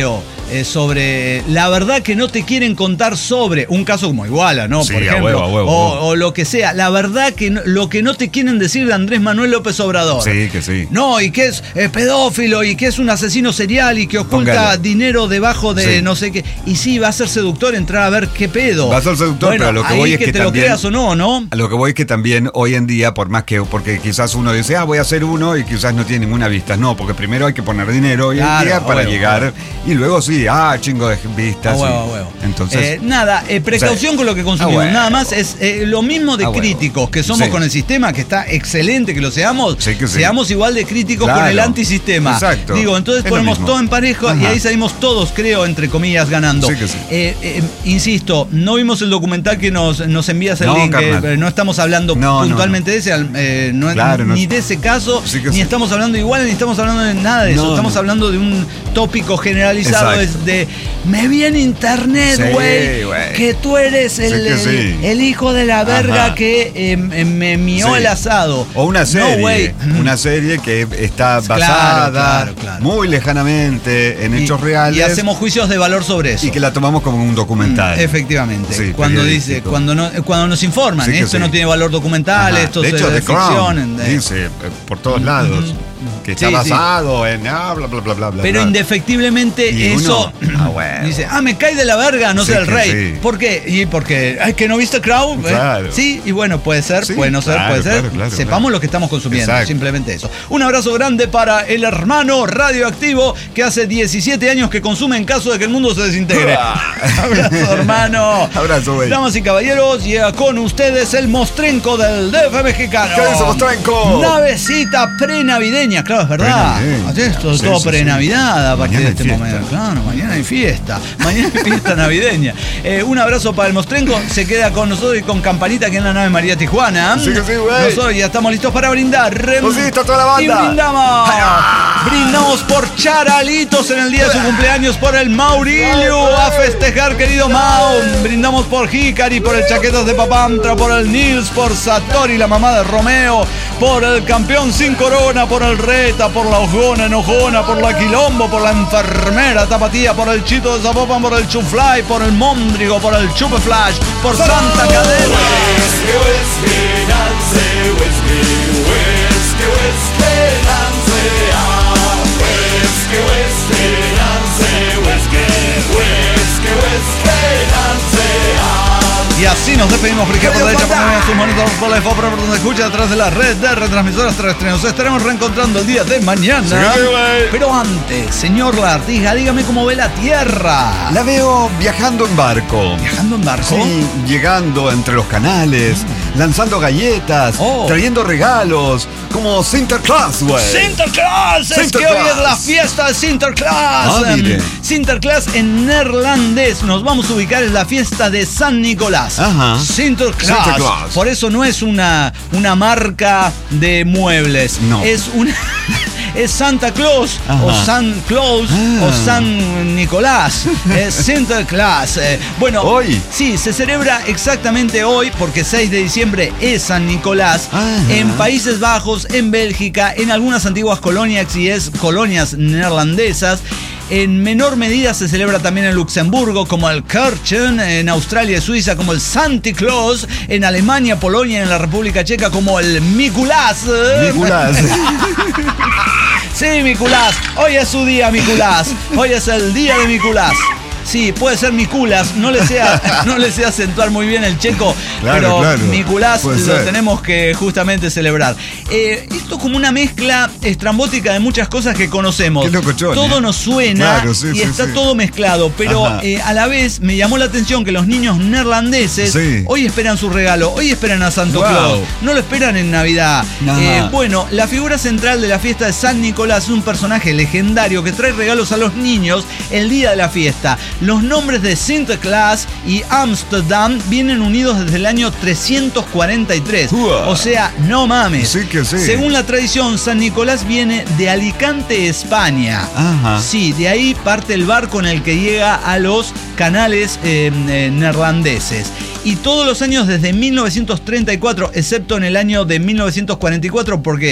A: eh, sobre la verdad que no te quieren contar sobre un caso como Iguala, ¿no?
B: Sí,
A: por ejemplo,
B: a huevo, a huevo,
A: o,
B: a huevo.
A: o lo que sea, la verdad que no, lo que no te quieren decir de Andrés Manuel López Obrador.
B: Sí, que sí.
A: No, y que es eh, pedófilo y que es un asesino serial y que oculta
B: Póngale.
A: dinero debajo de
B: Sí.
A: no sé qué. Y sí, va a ser seductor entrar a ver qué pedo.
B: Va a ser seductor,
A: bueno,
B: pero lo que
A: ahí
B: voy es
A: que
B: que
A: te
B: también-
A: lo creas o no, ¿no?
B: A lo que voy es que también hoy en día, por más que, porque quizás uno dice, ah, voy a hacer uno y quizás no tiene ninguna vista. No, porque primero hay que poner dinero hoy
A: Claro,
B: en día
A: a
B: para
A: huevo,
B: llegar.
A: a huevo.
B: Y luego sí, ah, chingo de vistas.
A: A huevo,
B: y-
A: a huevo.
B: Entonces.
A: Eh, nada, eh, precaución
B: o sea,
A: con lo que consumimos.
B: a huevo.
A: Nada más es eh, lo mismo de
B: A huevo.
A: críticos que somos
B: Sí.
A: con el sistema, que está excelente que lo seamos.
B: Sí que sí.
A: Seamos igual de críticos
B: Claro.
A: con el antisistema.
B: Exacto.
A: Digo, entonces
B: Es lo
A: ponemos
B: mismo.
A: todo en pareja y
B: Ajá.
A: ahí salimos todos, creo, entre comillas, ganando.
B: Sí que sí.
A: Eh, eh, insisto, no vimos el documental que nos, nos envías el
B: No,
A: link. eh,
B: carnal.
A: no estamos hablando
B: No, no,
A: puntualmente de ese, al- eh, no-
B: Claro, no
A: ni
B: sé.
A: de ese caso,
B: Sí que
A: ni
B: sí.
A: estamos hablando igual, ni estamos hablando de nada de eso.
B: No,
A: estamos
B: no.
A: hablando de un tópico generalizado.
B: Exacto.
A: Es de, me vi en internet,
B: Sí,
A: güey,
B: güey.
A: que tú eres el,
B: Sí que sí.
A: el, el hijo de la verga
B: Ajá.
A: que eh, eh, me mió
B: Sí.
A: el asado.
B: O una serie,
A: No, güey.
B: una serie que está
A: Claro,
B: basada
A: claro, claro.
B: muy lejanamente en
A: Y-
B: hechos reales
A: Y hacemos juicios de valor sobre eso.
B: y que la tomamos como un documental.
A: Efectivamente.
B: Sí,
A: cuando dice,
B: periodístico.
A: cuando no, cuando nos informan,
B: Sí que
A: esto
B: sí.
A: no tiene valor documental,
B: Ajá.
A: esto
B: de
A: es
B: hecho,
A: de
B: The Crown
A: ficción. de-
B: dice eh, por todos lados que está
A: Sí, sí.
B: basado en ah, bla bla bla bla bla.
A: Pero
B: bla.
A: indefectiblemente
B: Y
A: eso
B: uno, ah, bueno.
A: dice, ah, me cae de la verga, no
B: Sí
A: ser el
B: que
A: rey.
B: sí.
A: ¿Por qué? Y porque, ay, que no viste Crown. ¿eh?
B: Claro.
A: Sí, y bueno, puede ser,
B: Sí,
A: puede no ser,
B: claro,
A: puede ser.
B: claro, claro,
A: Sepamos
B: claro.
A: lo que estamos consumiendo,
B: Exacto.
A: simplemente eso. Un abrazo grande para el hermano radioactivo que hace diecisiete años que consume en caso de que el mundo se desintegre. Abrazo, hermano.
B: Abrazo, güey.
A: Damas y caballeros, llega con ustedes el mostrenco del D F mexicano.
B: ¿Qué dice, mostrenco?
A: Navecita prenavideña, claro, es verdad.
B: Prenavideña.
A: Esto es
B: Sí,
A: todo
B: sí, sí.
A: pre-Navidad a partir
B: Mañana
A: de
B: hay
A: este
B: fiesta.
A: momento. Claro, mañana hay fiesta. Mañana hay fiesta navideña. Eh, un abrazo para el mostrenco. Se queda con nosotros y con Campanita aquí en la nave María Tijuana.
B: Sí que sí, güey.
A: Nosotros ya estamos listos para brindar.
B: Pues sí, está toda la banda.
A: Y brindamos. Brindamos por Charalitos en el día de su cumpleaños, por el Maurilio. A festejar, querido Mau. Brindamos por Hikari, por el Chaquetas de Papamtra, por el Nils, por Satori, la mamá de Romeo, por el campeón sin corona, por el Reta, por la Ojona enojona, por la Quilombo, por la enfermera Tapatía, por el Chito de Zapopan, por el Chufly, por el Móndrigo, por el Chupe Flash, por Santa Cadena. Y así nos despedimos, por izquierda, por derecha, por medio de sus monitores, por la F O, por donde escucha, detrás de la red de retransmisoras terrestres. Nos estaremos reencontrando el día de mañana.
B: Sí, güey.
A: Pero antes, señor Lagartija, dígame cómo ve la Tierra.
B: La veo viajando en barco.
A: ¿Viajando en barco?
B: Sí, llegando entre los canales, lanzando galletas,
A: Oh.
B: trayendo regalos, como Sinterklaas, güey.
A: Sinterklaas, es que
B: Sinterklaas.
A: hoy es la fiesta de Sinterklaas.
B: Ah, mire.
A: Em, Sinterklaas en neerlandés nos vamos a ubicar en la fiesta de San Nicolás.
B: Ajá.
A: Sinterklaas.
B: Sinterklaas.
A: Por eso no es una, una marca de muebles.
B: No.
A: Es una. Es Santa Claus
B: Ajá.
A: o San Claus
B: Ah.
A: o San Nicolás. Es Sinterklaas. Eh, bueno,
B: Hoy.
A: sí, se celebra exactamente hoy porque seis de diciembre es San Nicolás.
B: Ajá.
A: En Países Bajos, en Bélgica, en algunas antiguas colonias y es colonias neerlandesas. En menor medida se celebra también en Luxemburgo como el Kirchen, en Australia y Suiza como el Santi Claus, en Alemania, Polonia y en la República Checa como el Mikulás.
B: Nicolás.
A: Sí, Mikulás. Hoy es su día, Mikulás. Hoy es el día de Mikulás. Sí, puede ser Mikulas, no le sea, no le sé acentuar muy bien el checo,
B: Claro,
A: pero
B: claro,
A: Mikulás
B: puede
A: lo
B: ser.
A: tenemos que justamente celebrar. Eh, esto es como una mezcla estrambótica de muchas cosas que conocemos.
B: Qué locochón,
A: Todo
B: ¿eh?
A: nos suena
B: Claro, sí,
A: y
B: sí,
A: está
B: sí.
A: todo mezclado, pero
B: Ajá.
A: eh, a la vez me llamó la atención que los niños neerlandeses
B: Sí.
A: hoy esperan su regalo, hoy esperan a Santo
B: Wow.
A: Claus, no lo esperan en Navidad.
B: Ajá.
A: Eh, bueno, la figura central de la fiesta de San Nicolás es un personaje legendario que trae regalos a los niños el día de la fiesta. Los nombres de Sinterklaas y Amsterdam vienen unidos desde el año trescientos cuarenta y tres.
B: Uah.
A: O sea, no mames.
B: Sí que sí.
A: Según la tradición, San Nicolás viene de Alicante, España.
B: Ajá.
A: Sí, de ahí parte el barco en el que llega a los canales eh, eh, neerlandeses. Y todos los años desde mil novecientos treinta y cuatro, excepto en el año de mil novecientos cuarenta y cuatro, porque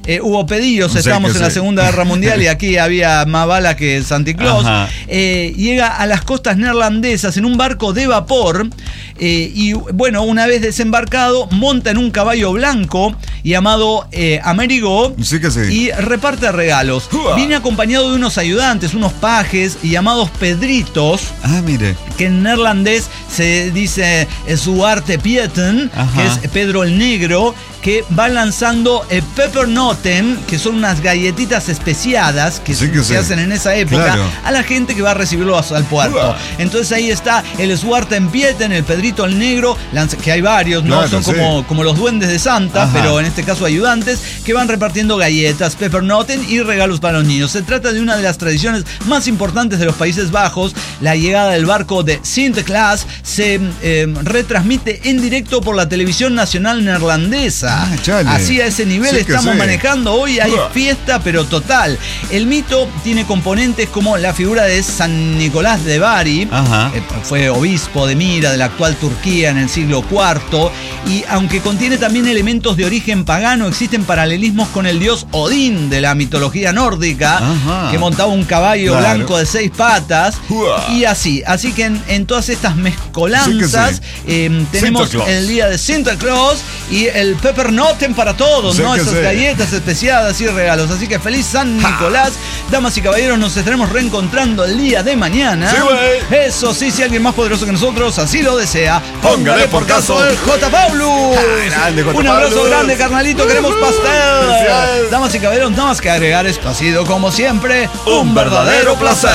A: eh, hubo pedidos, estábamos en sí. la Segunda Guerra Mundial y aquí había más bala que Santa Claus. Eh, llega a las costas neerlandesas en un barco de vapor eh, y bueno, una vez desembarcado, monta en un caballo blanco llamado eh, Amerigo
B: sí que sí.
A: y reparte regalos. ¡Uah! Viene acompañado de unos ayudantes, unos pajes llamados Pedritos.
B: Ah, mire.
A: Que en neerlandés se dice Zwarte Pieten, que es Pedro el Negro, que va lanzando eh, Peppernoten, que son unas galletitas especiadas que, sí que se sí. hacen en esa época, claro. a la gente que va a recibirlos al puerto. Uh-huh. Entonces ahí está el Zwarte Pieten, el Pedrito el Negro, que hay varios, ¿no? Claro, son sí. como, como los duendes de Santa, Ajá. pero en este caso ayudantes, que van repartiendo galletas, Peppernoten y regalos para los niños. Se trata de una de las tradiciones más importantes de los Países Bajos. La llegada del barco de Sinterklaas se eh, retransmite en directo por la televisión nacional neerlandesa. Ah, así a ese nivel sí estamos sí. manejando. Hoy hay fiesta, pero total. El mito tiene componentes como la figura de San Nicolás de Bari, eh, fue obispo de Mira, de la actual Turquía en el siglo cuarto, y aunque contiene también elementos de origen pagano, existen paralelismos con el dios Odín de la mitología nórdica, Ajá. que montaba un caballo claro. blanco de seis patas, Uah. y así. Así que en, en todas estas mezcolanzas sí sí. Eh, tenemos el día de Santa Claus y el Peppernoten para todos, sí ¿no? Esas sí. galletas especiadas y regalos. Así que feliz San Nicolás. Ja. Damas y caballeros, nos estaremos reencontrando el día de mañana. Sí, Eso sí, si alguien más poderoso que nosotros así lo desea, póngale por caso el J. Paulus. Ah, grande, J. Un abrazo Paulus. Grande, carnalito. Queremos pastel. Gracias. Damas y caballeros, nada más que agregar, esto ha sido como siempre un, un verdadero placer.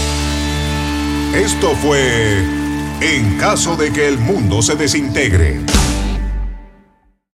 C: Esto fue En caso de que el mundo se desintegre.